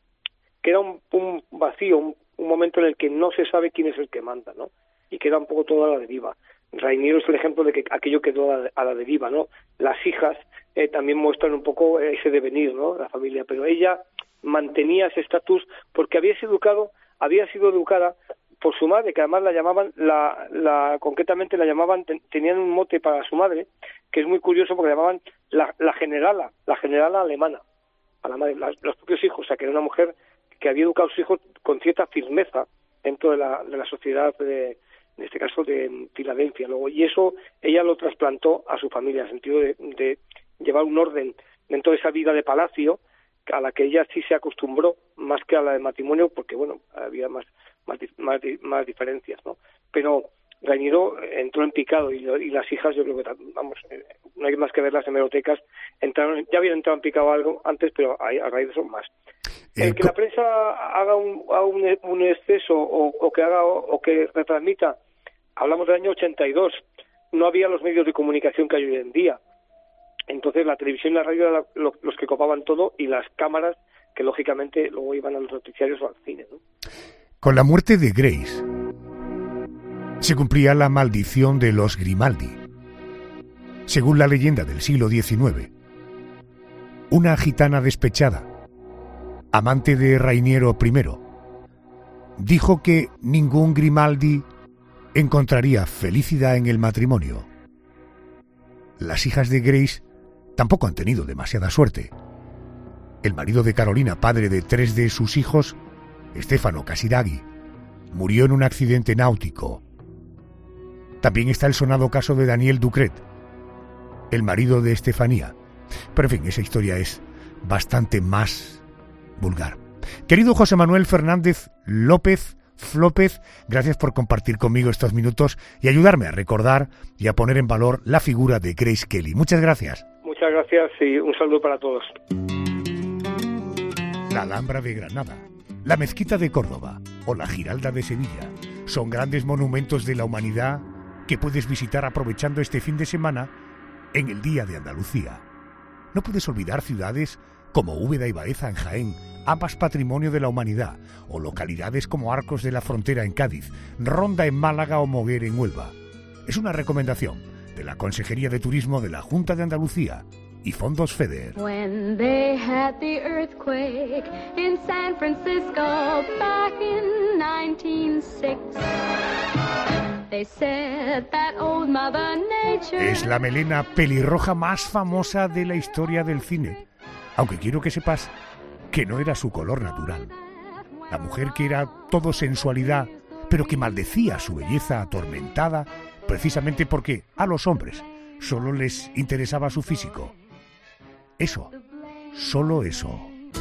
[SPEAKER 10] queda un, un vacío, un, un momento en el que no se sabe quién es el que manda, ¿no? Y queda un poco todo a la deriva. Reiniero es el ejemplo de que aquello quedó a, a la deriva, ¿no? Las hijas eh, también muestran un poco ese devenir, ¿no? La familia, pero ella mantenía ese estatus porque había sido educado, había sido educada por su madre, que además la llamaban, la, la concretamente la llamaban, ten, tenían un mote para su madre, que es muy curioso porque la llamaban la, la generala, la generala alemana, a la madre, la, los propios hijos, o sea, que era una mujer que había educado a sus hijos con cierta firmeza dentro de la, de la sociedad, de, en este caso de Filadelfia, luego, y eso ella lo trasplantó a su familia, en el sentido de, de llevar un orden dentro de esa vida de palacio, a la que ella sí se acostumbró, más que a la de matrimonio, porque, bueno, había más más, más, más diferencias, ¿no? Pero Reiniero entró en picado y, y las hijas, yo creo que, vamos, no hay más que ver las hemerotecas, entraron, ya habían entrado en picado algo antes, pero a, a raíz de eso más. El que la prensa haga un, haga un, un exceso o, o que haga o que retransmita, hablamos del año ochenta y dos, no había los medios de comunicación que hay hoy en día. Entonces la televisión y la radio eran los, los que copaban todo, y las cámaras que lógicamente luego iban a los noticiarios o al cine, ¿no?
[SPEAKER 1] Con la muerte de Grace se cumplía la maldición de los Grimaldi. Según la leyenda del siglo diecinueve, una gitana despechada, amante de Reiniero primero, dijo que ningún Grimaldi encontraría felicidad en el matrimonio. Las hijas de Grace tampoco han tenido demasiada suerte. El marido de Carolina, padre de tres de sus hijos, Stefano Casiraghi, murió en un accidente náutico. También está el sonado caso de Daniel Ducret, el marido de Estefanía. Pero en fin, esa historia es bastante más vulgar. Querido José Manuel Fernández López Flópez, gracias por compartir conmigo estos minutos y ayudarme a recordar y a poner en valor la figura de Grace Kelly. Muchas gracias.
[SPEAKER 10] Muchas gracias y un saludo para todos.
[SPEAKER 1] La Alhambra de Granada, la Mezquita de Córdoba o la Giralda de Sevilla son grandes monumentos de la humanidad que puedes visitar aprovechando este fin de semana en el Día de Andalucía. No puedes olvidar ciudades como Úbeda y Baeza en Jaén, ambas patrimonio de la humanidad, o localidades como Arcos de la Frontera en Cádiz, Ronda en Málaga o Moguer en Huelva. Es una recomendación de la Consejería de Turismo de la Junta de Andalucía y Fondos FEDER.
[SPEAKER 18] When they had the earthquake in San Francisco back in nineteen oh six, they said that old Mother Nature...
[SPEAKER 1] Es la melena pelirroja más famosa de la historia del cine, aunque quiero que sepas que no era su color natural. La mujer que era todo sensualidad, pero que maldecía su belleza atormentada precisamente porque a los hombres solo les interesaba su físico. Eso, solo eso.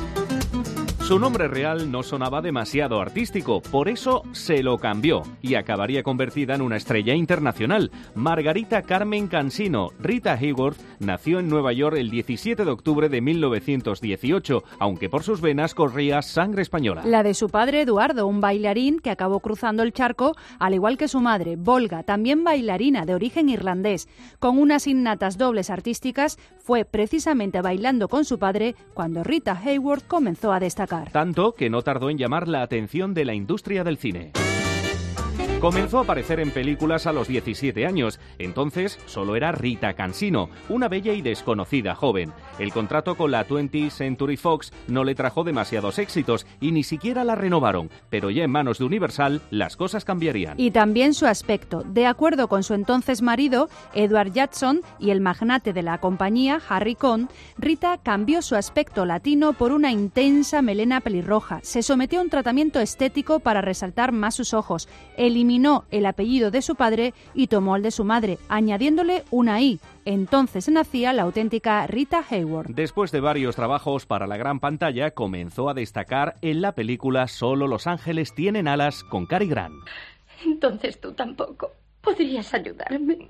[SPEAKER 7] Su nombre real no sonaba demasiado artístico, por eso se lo cambió y acabaría convertida en una estrella internacional. Margarita Carmen Cansino, Rita Hayworth, nació en Nueva York el diecisiete de octubre de mil novecientos dieciocho, aunque por sus venas corría sangre española.
[SPEAKER 6] La de su padre Eduardo, un bailarín que acabó cruzando el charco, al igual que su madre, Volga, también bailarina de origen irlandés. Con unas innatas dobles artísticas, fue precisamente bailando con su padre cuando Rita Hayworth comenzó a destacar.
[SPEAKER 7] Tanto que no tardó en llamar la atención de la industria del cine. Comenzó a aparecer en películas a los diecisiete años. Entonces solo era Rita Cansino, una bella y desconocida joven. El contrato con la twentieth Century Fox no le trajo demasiados éxitos y ni siquiera la renovaron. Pero ya en manos de Universal las cosas cambiarían.
[SPEAKER 6] Y también su aspecto. De acuerdo con su entonces marido, Edward Jackson, y el magnate de la compañía, Harry Cohn, Rita cambió su aspecto latino por una intensa melena pelirroja. Se sometió a un tratamiento estético para resaltar más sus ojos. Eliminó el apellido de su padre y tomó el de su madre, añadiéndole una I. Entonces nacía la auténtica Rita Hayworth.
[SPEAKER 7] Después de varios trabajos para la gran pantalla, comenzó a destacar en la película Solo los ángeles tienen alas con Cary Grant.
[SPEAKER 16] Entonces tú tampoco podrías ayudarme.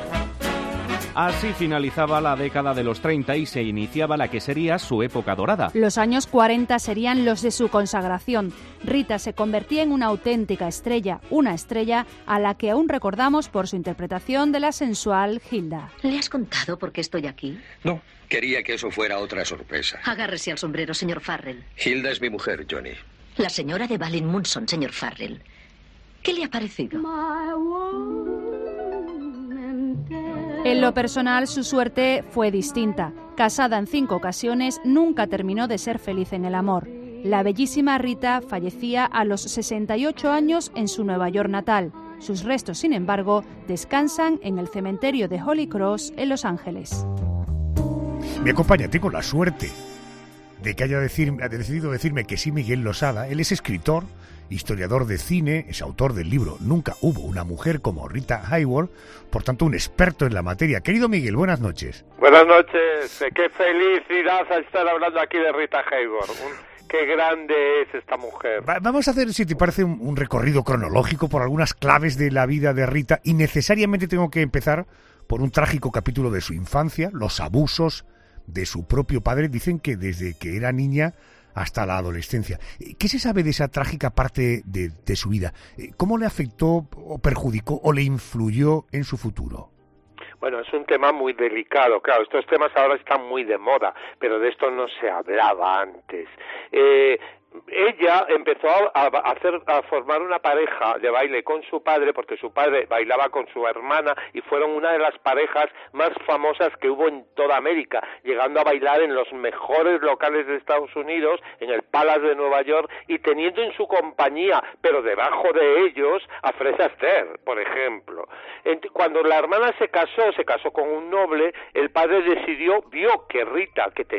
[SPEAKER 7] Así finalizaba la década de los treinta y se iniciaba la que sería su época dorada.
[SPEAKER 6] Los años cuarenta serían los de su consagración. Rita se convertía en una auténtica estrella, una estrella a la que aún recordamos por su interpretación de la sensual Hilda.
[SPEAKER 16] ¿Le has contado por qué estoy aquí?
[SPEAKER 19] No, quería que eso fuera otra sorpresa.
[SPEAKER 16] Agárrese al sombrero, señor Farrell.
[SPEAKER 19] Hilda es mi mujer, Johnny.
[SPEAKER 16] La señora de Ballinmunson, señor Farrell. ¿Qué le ha parecido?
[SPEAKER 6] En lo personal, su suerte fue distinta. Casada en cinco ocasiones, nunca terminó de ser feliz en el amor. La bellísima Rita fallecía a los sesenta y ocho años en su Nueva York natal. Sus restos, sin embargo, descansan en el cementerio de Holy Cross en Los Ángeles.
[SPEAKER 1] Me acompaña, tengo la suerte de que haya decir, decidido decirme que sí Miguel Losada. Él es escritor, historiador de cine, es autor del libro Nunca hubo una mujer como Rita Hayworth, por tanto un experto en la materia. Querido Miguel, buenas noches.
[SPEAKER 20] Buenas noches, qué felicidad estar hablando aquí de Rita Hayworth. Un, qué grande es esta mujer.
[SPEAKER 1] Va, vamos a hacer, si te parece, un, un recorrido cronológico por algunas claves de la vida de Rita, y necesariamente tengo que empezar por un trágico capítulo de su infancia, los abusos de su propio padre. Dicen que desde que era niña hasta la adolescencia. ¿Qué se sabe de esa trágica parte de, de su vida? ¿Cómo le afectó o perjudicó o le influyó en su futuro?
[SPEAKER 20] Bueno, es un tema muy delicado, claro, estos temas ahora están muy de moda, pero de esto no se hablaba antes. Eh, ella empezó a hacer a formar una pareja de baile con su padre, porque su padre bailaba con su hermana y fueron una de las parejas más famosas que hubo en toda América, llegando a bailar en los mejores locales de Estados Unidos, en el Palace de Nueva York, y teniendo en su compañía, pero debajo de ellos, a Fred Astaire, por ejemplo. Cuando la hermana se casó, se casó con un noble, el padre decidió, vio que Rita, que tenía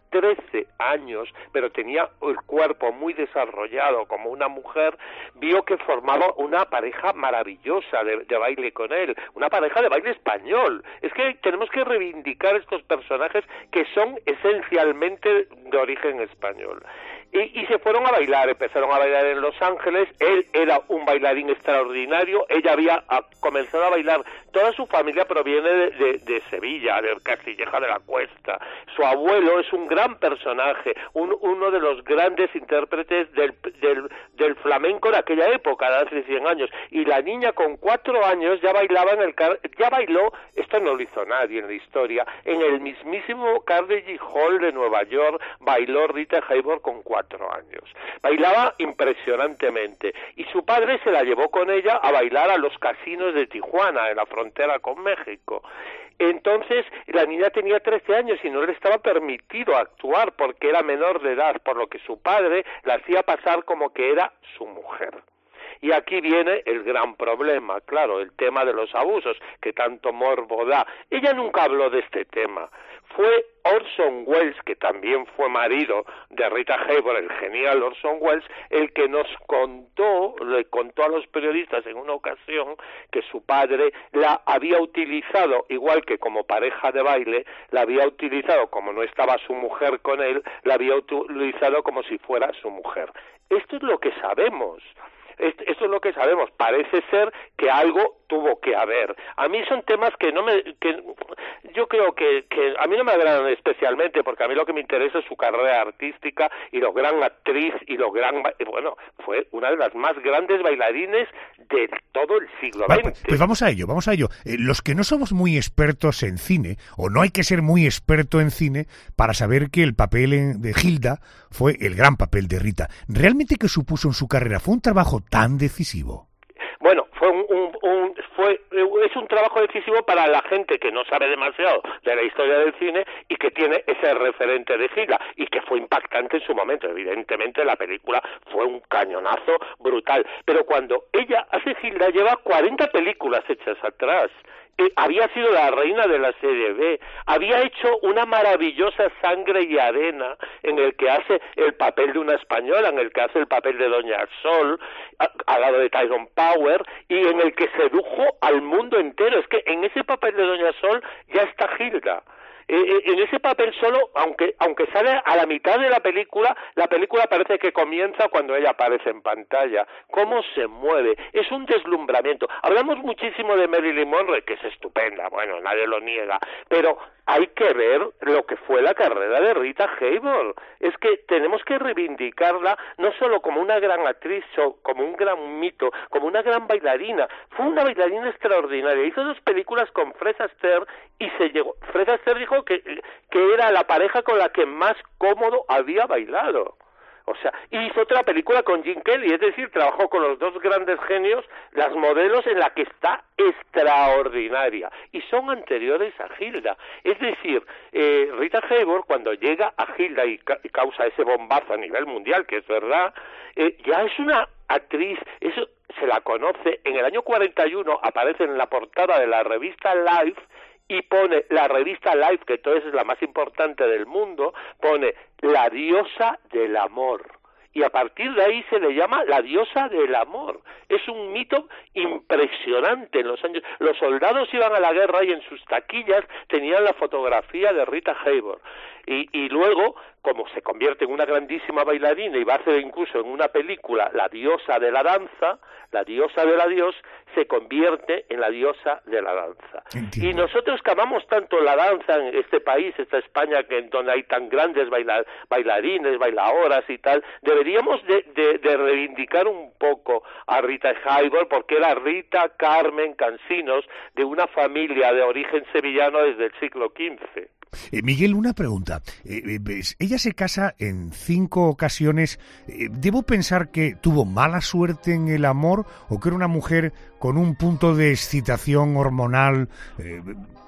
[SPEAKER 20] trece años, pero tenía el cuerpo muy desarrollado como una mujer, vio que formaba una pareja maravillosa de, de baile con él, una pareja de baile español. Es que tenemos que reivindicar estos personajes que son esencialmente de origen español. Y, y se fueron a bailar, empezaron a bailar en Los Ángeles, él era un bailarín extraordinario, ella había a, comenzado a bailar, toda su familia proviene de, de, de Sevilla, de Castilleja de la Cuesta, su abuelo es un gran personaje, un, uno de los grandes intérpretes del, del, del flamenco de aquella época, de hace cien años, y la niña con cuatro años ya bailaba en el, ya bailó, esto no lo hizo nadie en la historia, en el mismísimo Carnegie Hall de Nueva York, bailó Rita Hayworth con cuatro años. Bailaba impresionantemente y su padre se la llevó con ella a bailar a los casinos de Tijuana, en la frontera con México. Entonces la niña tenía trece años y no le estaba permitido actuar porque era menor de edad, por lo que su padre la hacía pasar como que era su mujer. Y aquí viene el gran problema, claro, el tema de los abusos, que tanto morbo da. Ella nunca habló de este tema. Fue Orson Welles, que también fue marido de Rita Hayworth, el genial Orson Welles, el que nos contó, le contó a los periodistas en una ocasión que su padre la había utilizado, igual que como pareja de baile, la había utilizado, como no estaba su mujer con él, la había utilizado como si fuera su mujer. Esto es lo que sabemos. Esto es lo que sabemos. Parece ser que algo tuvo que haber. A mí son temas que no me, que yo creo que, que a mí no me agradan especialmente, porque a mí lo que me interesa es su carrera artística y lo gran actriz y lo gran, bueno, fue una de las más grandes bailarines de todo el siglo
[SPEAKER 1] vale,
[SPEAKER 20] veinte.
[SPEAKER 1] Pues vamos a ello, vamos a ello. Eh, los que no somos muy expertos en cine, o no hay que ser muy experto en cine para saber que el papel en, de Hilda fue el gran papel de Rita. ¿Realmente qué supuso en su carrera? ¿Fue un trabajo tan decisivo?
[SPEAKER 20] Bueno, fue un, un, un fue es un trabajo decisivo para la gente que no sabe demasiado de la historia del cine y que tiene ese referente de Hilda y que fue impactante en su momento. Evidentemente la película fue un cañonazo brutal, pero cuando ella hace Hilda lleva cuarenta películas hechas atrás. Eh, había sido la reina de la serie B, había hecho una maravillosa Sangre y Arena en el que hace el papel de una española, en el que hace el papel de Doña Sol, a, al lado de Tyrone Power, y en el que sedujo al mundo entero. Es que en ese papel de Doña Sol ya está Hilda. Eh, en ese papel solo, aunque aunque sale a la mitad de la película, la película parece que comienza cuando ella aparece en pantalla. Cómo se mueve, es un deslumbramiento. Hablamos muchísimo de Marilyn Monroe, que es estupenda, bueno, nadie lo niega, pero hay que ver lo que fue la carrera de Rita Hayworth. Es que tenemos que reivindicarla no solo como una gran actriz, como un gran mito, como una gran bailarina. Fue una bailarina extraordinaria. Hizo dos películas con Fred Astaire y se llegó. Fred Astaire dijo que, que era la pareja con la que más cómodo había bailado. O sea, hizo otra película con Gene Kelly, es decir, trabajó con los dos grandes genios, las modelos en la que está extraordinaria, y son anteriores a Hilda. Es decir, eh, Rita Hayworth, cuando llega a Hilda y, ca y causa ese bombazo a nivel mundial, que es verdad, eh, ya es una actriz, eso se la conoce, en el año cuarenta y uno aparece en la portada de la revista Life, y pone la revista Life, que entonces es la más importante del mundo, pone la diosa del amor. Y a partir de ahí se le llama la diosa del amor. Es un mito impresionante en los años. Los soldados iban a la guerra y en sus taquillas tenían la fotografía de Rita Hayworth. Y, y luego, como se convierte en una grandísima bailarina y va a hacer incluso en una película la diosa de la danza, la diosa de la dios, se convierte en la diosa de la danza. Entiendo. Y nosotros que amamos tanto la danza en este país, esta España, que en donde hay tan grandes baila, bailarines, bailadoras y tal, deberíamos de, de, de reivindicar un poco a Rita Hayworth, porque era Rita Carmen Cansinos, de una familia de origen sevillano desde el siglo quince.
[SPEAKER 1] Eh, Miguel, una pregunta. Eh, eh, ella se casa en cinco ocasiones. Eh, ¿Debo pensar que tuvo mala suerte en el amor o que era una mujer con un punto de excitación hormonal? Eh...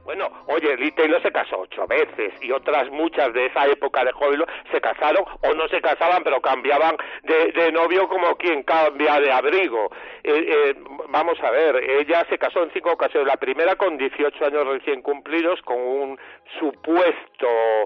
[SPEAKER 20] Bueno, oye, Lee Taylor se casó ocho veces y otras muchas de esa época de Hollywood se casaron o no se casaban, pero cambiaban de, de novio como quien cambia de abrigo. Eh, eh, vamos a ver, ella se casó en cinco ocasiones. La primera con dieciocho años recién cumplidos con un supuesto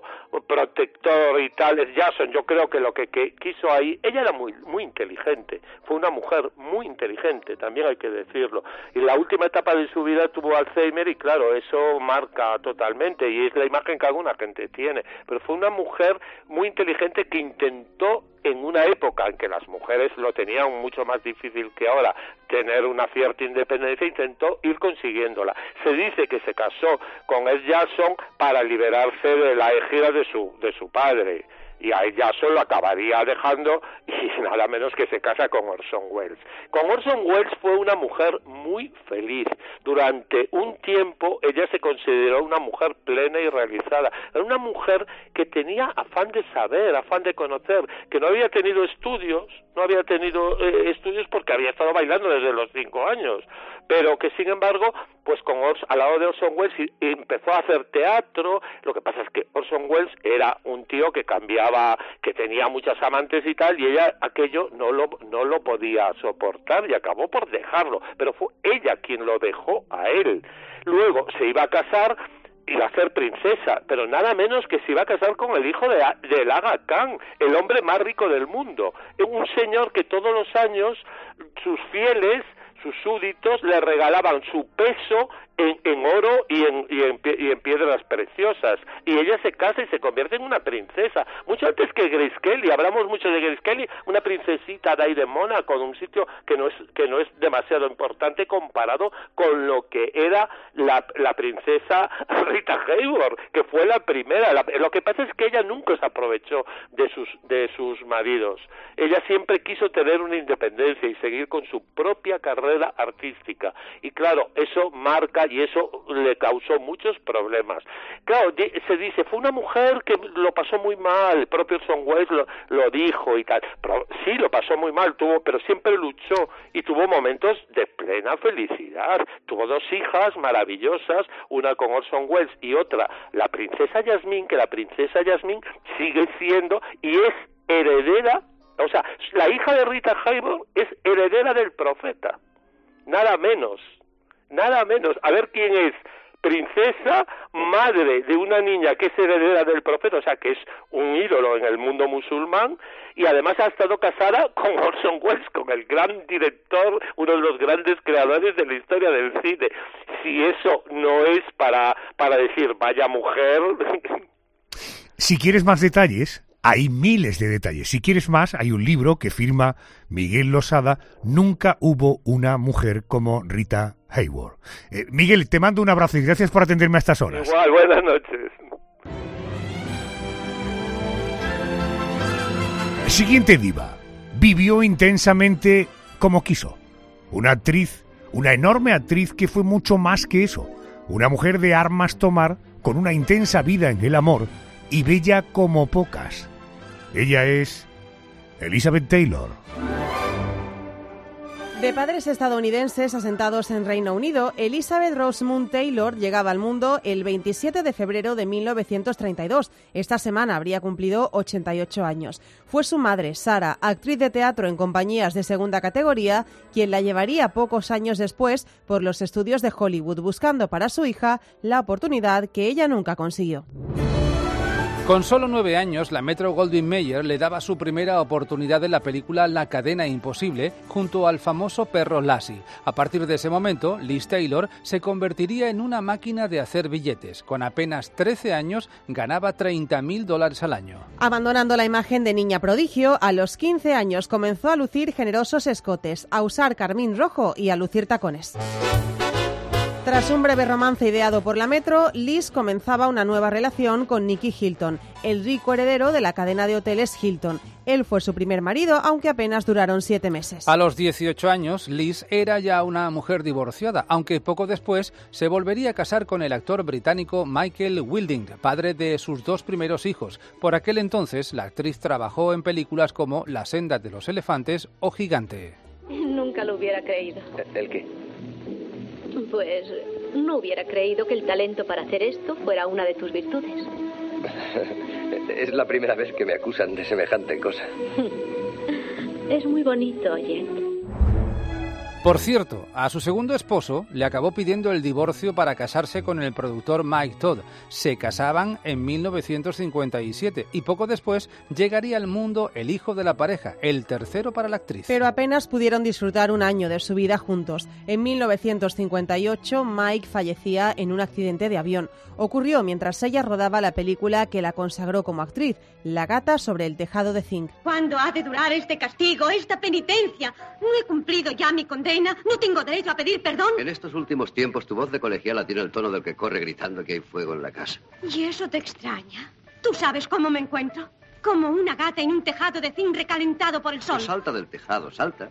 [SPEAKER 20] protector y tal, es Jason. Yo creo que lo que, que quiso ahí, ella era muy muy inteligente, fue una mujer muy inteligente, también hay que decirlo. Y la última etapa de su vida tuvo Alzheimer y claro, eso marca totalmente y es la imagen que alguna gente tiene. Pero fue una mujer muy inteligente que intentó, en una época en que las mujeres lo tenían mucho más difícil que ahora, tener una cierta independencia, intentó ir consiguiéndola. Se dice que se casó con Ed Jackson para liberarse de la égida de su de su padre, y a ella solo acabaría dejando y nada menos que se casa con Orson Welles. Con Orson Welles fue una mujer muy feliz. Durante un tiempo ella se consideró una mujer plena y realizada. Era una mujer que tenía afán de saber, afán de conocer, que no había tenido estudios, no había tenido eh, estudios porque había estado bailando desde los cinco años, pero que sin embargo, pues con Ors, al lado de Orson Welles y, y empezó a hacer teatro. Lo que pasa es que Orson Welles era un tío que cambiaba, que tenía muchas amantes y tal, y ella aquello no lo no lo podía soportar y acabó por dejarlo, pero fue ella quien lo dejó a él. Luego se iba a casar, iba a ser princesa, pero nada menos que se iba a casar con el hijo de, de el Aga Khan, el hombre más rico del mundo, un señor que todos los años sus fieles, sus súbditos, le regalaban su peso en, en oro y en, y, en, y en piedras preciosas, y ella se casa y se convierte en una princesa, mucho antes que Grace Kelly. Hablamos mucho de Grace Kelly, una princesita de ahí de Mónaco, de un sitio que no es que no es demasiado importante comparado con lo que era la, la princesa Rita Hayworth, que fue la primera. La, lo que pasa es que ella nunca se aprovechó de sus de sus maridos. Ella siempre quiso tener una independencia y seguir con su propia carrera artística, y claro, eso marca y eso le causó muchos problemas. Claro, se dice, fue una mujer que lo pasó muy mal, el propio Orson Welles lo, lo dijo y tal, pero sí, lo pasó muy mal, tuvo, pero siempre luchó y tuvo momentos de plena felicidad. Tuvo dos hijas maravillosas, una con Orson Welles y otra, la princesa Yasmín, que la princesa Yasmín sigue siendo y es heredera, o sea, la hija de Rita Hayworth es heredera del profeta, nada menos. Nada menos. A ver quién es princesa, madre de una niña que es heredera del profeta, o sea, que es un ídolo en el mundo musulmán, y además ha estado casada con Orson Welles, con el gran director, uno de los grandes creadores de la historia del cine. Si eso no es para, para decir, vaya mujer...
[SPEAKER 1] Si quieres más detalles, hay miles de detalles. Si quieres más, hay un libro que firma Miguel Losada, Nunca hubo una mujer como Rita Hayworth. Eh, Miguel, te mando un abrazo y gracias por atenderme a estas horas.
[SPEAKER 20] Igual, buenas noches.
[SPEAKER 1] Siguiente diva. Vivió intensamente como quiso. Una actriz, una enorme actriz que fue mucho más que eso. Una mujer de armas tomar, con una intensa vida en el amor y bella como pocas. Ella es Elizabeth Taylor.
[SPEAKER 3] De padres estadounidenses asentados en Reino Unido, Elizabeth Rosamund Taylor llegaba al mundo el veintisiete de febrero de mil novecientos treinta y dos. Esta semana habría cumplido ochenta y ocho años. Fue su madre, Sarah, actriz de teatro en compañías de segunda categoría, quien la llevaría pocos años después por los estudios de Hollywood, buscando para su hija la oportunidad que ella nunca consiguió.
[SPEAKER 12] Con solo nueve años, la Metro-Goldwyn-Mayer le daba su primera oportunidad en la película La cadena imposible, junto al famoso perro Lassie. A partir de ese momento, Liz Taylor se convertiría en una máquina de hacer billetes. Con apenas trece años, ganaba treinta mil dólares al año.
[SPEAKER 3] Abandonando la imagen de niña prodigio, a los quince años comenzó a lucir generosos escotes, a usar carmín rojo y a lucir tacones. Tras un breve romance ideado por la Metro, Liz comenzaba una nueva relación con Nicky Hilton, el rico heredero de la cadena de hoteles Hilton. Él fue su primer marido, aunque apenas duraron siete meses.
[SPEAKER 12] A los dieciocho años, Liz era ya una mujer divorciada, aunque poco después se volvería a casar con el actor británico Michael Wilding, padre de sus dos primeros hijos. Por aquel entonces, la actriz trabajó en películas como La senda de los elefantes o Gigante.
[SPEAKER 16] Nunca lo hubiera creído.
[SPEAKER 19] ¿El qué?
[SPEAKER 16] Pues
[SPEAKER 21] No hubiera creído que el talento para hacer esto fuera una de tus virtudes.
[SPEAKER 19] Es la primera vez que me acusan de semejante cosa.
[SPEAKER 21] Es muy bonito, Jet.
[SPEAKER 12] Por cierto, a su segundo esposo le acabó pidiendo el divorcio para casarse con el productor Mike Todd. Se casaban en mil novecientos cincuenta y siete y poco después llegaría al mundo el hijo de la pareja, el tercero para la actriz.
[SPEAKER 3] Pero apenas pudieron disfrutar un año de su vida juntos. En mil novecientos cincuenta y ocho, Mike fallecía en un accidente de avión. Ocurrió mientras ella rodaba la película que la consagró como actriz, La gata sobre el tejado de zinc.
[SPEAKER 13] ¿Cuándo ha de durar este castigo, esta penitencia? No he cumplido ya mi condena. No tengo derecho a pedir perdón.
[SPEAKER 19] En estos últimos tiempos tu voz de colegiala tiene el tono del que corre gritando que hay fuego en la casa.
[SPEAKER 13] ¿Y eso te extraña? ¿Tú sabes cómo me encuentro? Como una gata en un tejado de zinc recalentado por el sol.
[SPEAKER 19] Pues salta del tejado, salta.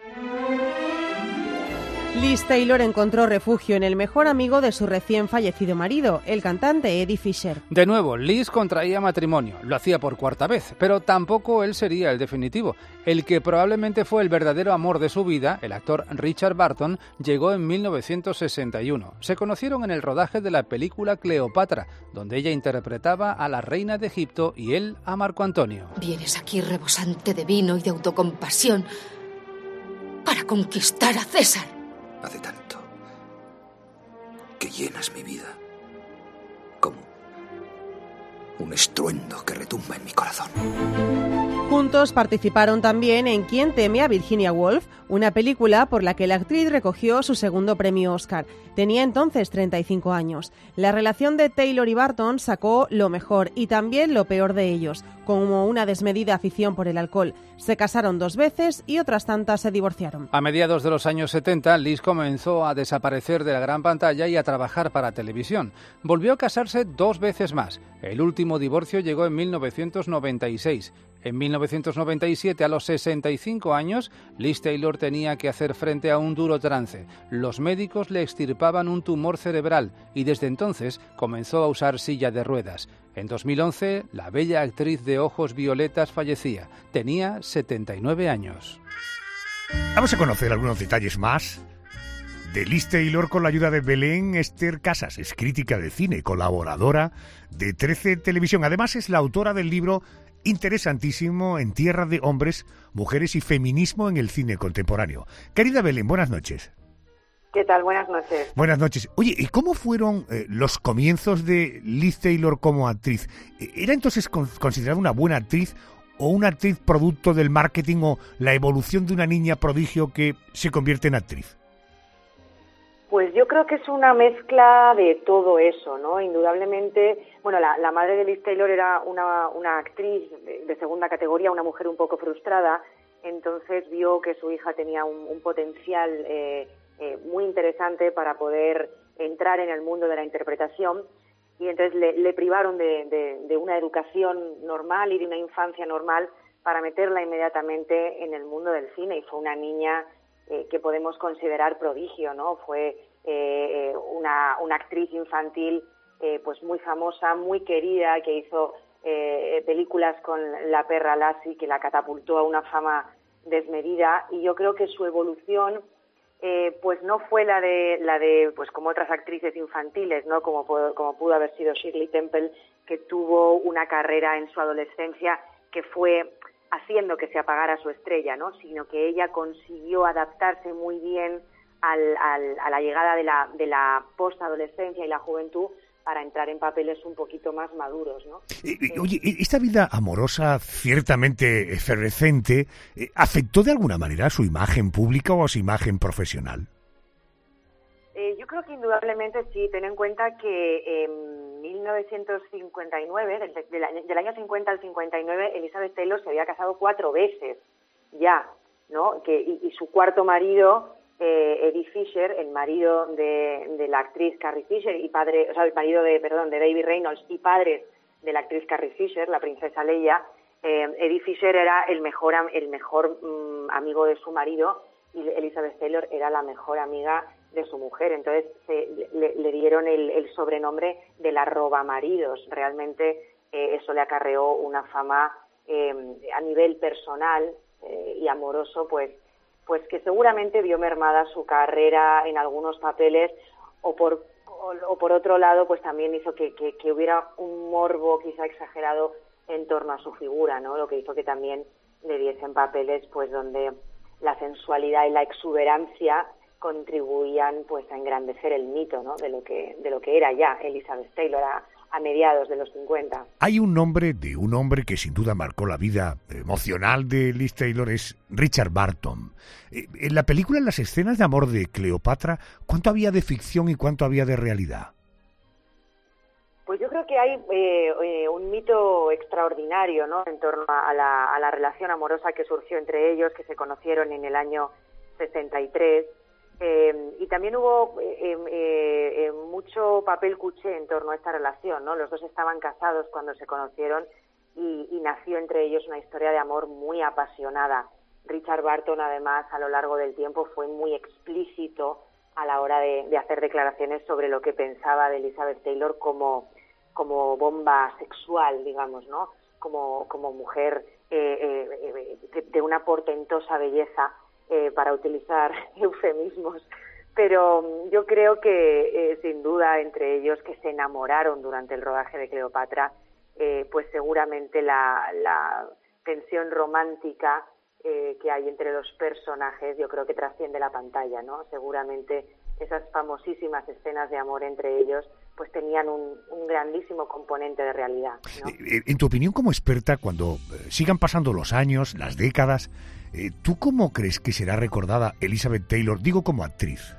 [SPEAKER 3] Liz Taylor encontró refugio en el mejor amigo de su recién fallecido marido, el cantante Eddie Fisher.
[SPEAKER 12] De nuevo, Liz contraía matrimonio. Lo hacía por cuarta vez, pero tampoco él sería el definitivo. El que probablemente fue el verdadero amor de su vida, el actor Richard Burton, llegó en mil novecientos sesenta y uno. Se conocieron en el rodaje de la película Cleopatra, donde ella interpretaba a la reina de Egipto y él a Marco Antonio.
[SPEAKER 22] Vienes aquí rebosante de vino y de autocompasión para conquistar a César.
[SPEAKER 23] Hace tanto que llenas mi vida como un estruendo que retumba en mi corazón.
[SPEAKER 3] Juntos participaron también en ¿Quién teme a Virginia Woolf?, una película por la que la actriz recogió su segundo premio Oscar. Tenía entonces treinta y cinco años. La relación de Taylor y Burton sacó lo mejor y también lo peor de ellos, como una desmedida afición por el alcohol. Se casaron dos veces y otras tantas se divorciaron.
[SPEAKER 12] A mediados de los años setenta, Liz comenzó a desaparecer de la gran pantalla y a trabajar para televisión. Volvió a casarse dos veces más. El último divorcio llegó en mil novecientos noventa y seis. En mil novecientos noventa y siete, a los sesenta y cinco años, Liz Taylor tenía que hacer frente a un duro trance. Los médicos le extirpaban un tumor cerebral y desde entonces comenzó a usar silla de ruedas. En dos mil once, la bella actriz de ojos violetas fallecía. Tenía setenta y nueve años.
[SPEAKER 1] Vamos a conocer algunos detalles más de Liz Taylor con la ayuda de Belén Esther Casas. Es crítica de cine, colaboradora de trece Televisión. Además, es la autora del libro interesantísimo En tierra de hombres, mujeres y feminismo en el cine contemporáneo. Querida Belén, buenas noches.
[SPEAKER 24] ¿Qué tal? Buenas noches.
[SPEAKER 1] Buenas noches. Oye, ¿y cómo fueron eh, los comienzos de Liz Taylor como actriz? ¿Era entonces con, considerada una buena actriz o una actriz producto del marketing o la evolución de una niña prodigio que se convierte en actriz?
[SPEAKER 24] Pues yo creo que es una mezcla de todo eso, ¿no? Indudablemente, bueno, la, la madre de Liz Taylor era una, una actriz de, de segunda categoría, una mujer un poco frustrada, entonces vio que su hija tenía un, un potencial eh, eh, muy interesante para poder entrar en el mundo de la interpretación y entonces le, le privaron de, de, de una educación normal y de una infancia normal para meterla inmediatamente en el mundo del cine y fue una niña Eh, que podemos considerar prodigio, ¿no? Fue eh, una, una actriz infantil eh, pues muy famosa, muy querida, que hizo eh, películas con La perra Lassie, que la catapultó a una fama desmedida, y yo creo que su evolución eh, pues no fue la de la de pues como otras actrices infantiles, ¿no? Como pudo, como pudo haber sido Shirley Temple, que tuvo una carrera en su adolescencia que fue haciendo que se apagara su estrella, ¿no? Sino que ella consiguió adaptarse muy bien al, al, a la llegada de la, de la postadolescencia y la juventud para entrar en papeles un poquito más maduros, ¿no?
[SPEAKER 1] Eh, eh, oye, esta vida amorosa ciertamente efervescente, eh, ¿afectó de alguna manera a su imagen pública o a su imagen profesional?
[SPEAKER 24] Eh, yo creo que indudablemente sí. Ten en cuenta que en mil novecientos cincuenta y nueve, del, del, año, del año cincuenta al cincuenta y nueve, Elizabeth Taylor se había casado cuatro veces ya, ¿no? Que, y, y su cuarto marido, eh, Eddie Fisher, el marido de, de la actriz Carrie Fisher y padre, o sea, el marido de, perdón, de David Reynolds y padre de la actriz Carrie Fisher, la princesa Leia, eh, Eddie Fisher era el mejor, el mejor um, amigo de su marido y Elizabeth Taylor era la mejor amiga de su mujer, entonces se, le, le dieron el, el sobrenombre de la robamaridos. Realmente eh, eso le acarreó una fama eh, a nivel personal eh, y amoroso, pues, pues que seguramente vio mermada su carrera en algunos papeles o por o, o por otro lado, pues también hizo que, que, que hubiera un morbo quizá exagerado en torno a su figura, ¿no? Lo que hizo que también le diesen papeles pues donde la sensualidad y la exuberancia contribuían pues a engrandecer el mito, ¿no? de lo que de lo que era ya Elizabeth Taylor a, a mediados de los cincuenta.
[SPEAKER 1] Hay un nombre de un hombre que sin duda marcó la vida emocional de Liz Taylor, es Richard Burton. En la película, en las escenas de amor de Cleopatra, ¿cuánto había de ficción y cuánto había de realidad?
[SPEAKER 24] Pues yo creo que hay eh, eh, un mito extraordinario, ¿no? En torno a la, a la relación amorosa que surgió entre ellos, que se conocieron en el año sesenta y tres. Eh, y también hubo eh, eh, eh, mucho papel cuché en torno a esta relación, ¿no? Los dos estaban casados cuando se conocieron y, y nació entre ellos una historia de amor muy apasionada. Richard Burton, además, a lo largo del tiempo fue muy explícito a la hora de, de hacer declaraciones sobre lo que pensaba de Elizabeth Taylor como, como bomba sexual, digamos, ¿no? Como, como mujer eh, eh, de, de una portentosa belleza, eh, para utilizar eufemismos. Pero yo creo que, eh, sin duda, entre ellos que se enamoraron durante el rodaje de Cleopatra, eh, pues seguramente la, la tensión romántica eh, que hay entre los personajes, yo creo que trasciende la pantalla, ¿no? Seguramente esas famosísimas escenas de amor entre ellos, pues tenían un, un grandísimo componente de realidad, ¿no?
[SPEAKER 1] En tu opinión, como experta, cuando sigan pasando los años, las décadas, eh, ¿tú cómo crees que será recordada Elizabeth Taylor, digo como actriz?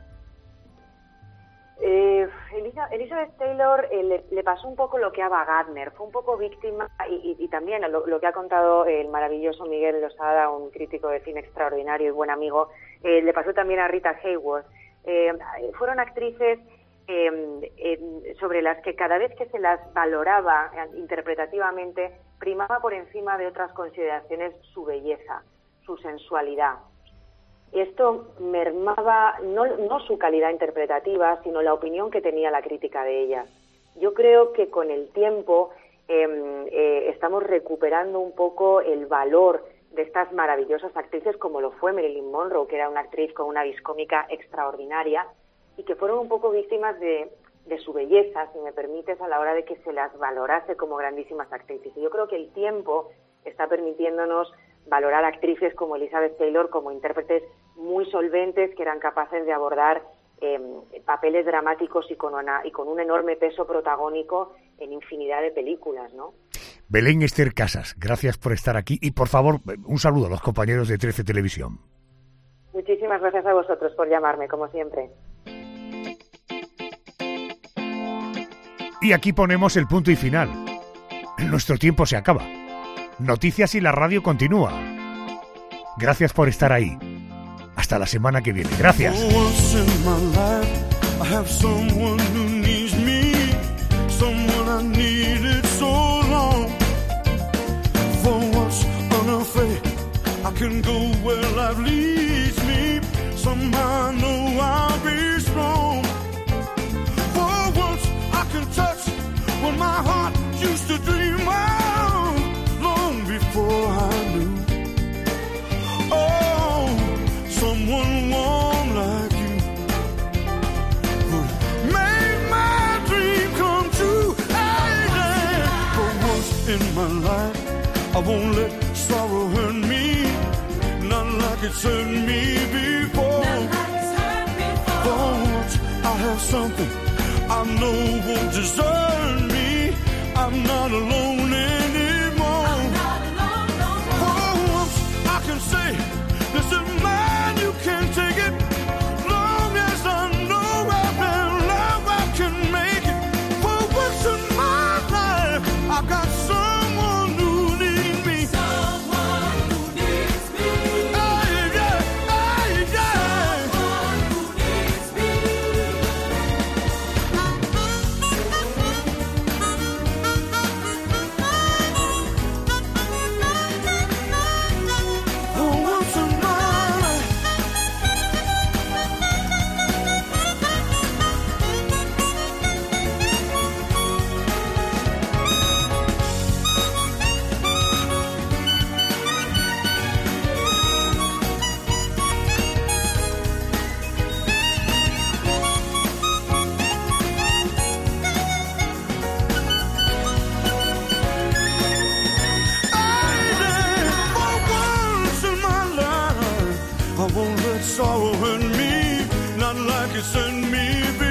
[SPEAKER 24] Eh, Elizabeth Taylor eh, le, le pasó un poco lo que a Ava Gardner, fue un poco víctima y, y, y también lo, lo que ha contado el maravilloso Miguel Losada, un crítico de cine extraordinario y buen amigo, eh, le pasó también a Rita Hayworth. Eh, fueron actrices eh, eh, sobre las que cada vez que se las valoraba eh, interpretativamente primaba por encima de otras consideraciones su belleza, su sensualidad. Esto mermaba no, no su calidad interpretativa, sino la opinión que tenía la crítica de ellas. Yo creo que con el tiempo eh, eh, estamos recuperando un poco el valor de estas maravillosas actrices, como lo fue Marilyn Monroe, que era una actriz con una vis cómica extraordinaria, y que fueron un poco víctimas de, de su belleza, si me permites, a la hora de que se las valorase como grandísimas actrices. Y yo creo que el tiempo está permitiéndonos valorar actrices como Elizabeth Taylor como intérpretes muy solventes que eran capaces de abordar eh, papeles dramáticos y con, una, y con un enorme peso protagónico en infinidad de películas, ¿no?
[SPEAKER 1] Belén Ester Casas, gracias por estar aquí y, por favor, un saludo a los compañeros de trece Televisión.
[SPEAKER 24] Muchísimas gracias a vosotros por llamarme, como siempre.
[SPEAKER 1] Y aquí ponemos el punto y final. Nuestro tiempo se acaba. Noticias y la radio continúa. Gracias por estar ahí. Hasta la semana que viene. Gracias.
[SPEAKER 2] I can go where life leads me. Somehow I know I'll be strong. For once I can touch what my heart used to dream of long before I knew. Oh, someone warm like you would make my dream come true. Hey, yeah. For once in my life, I won't let sorrow hurt me. Not like it's hurt me before. For once I have something I know won't desert me. I'm not alone anymore. For once I can say, this is mine, you can't take it. Long as I know I've been loved, I can make it. For once in my life, I got someone who needs me. Someone who needs me. Hey, yeah, hey, yeah. Someone who needs me. send me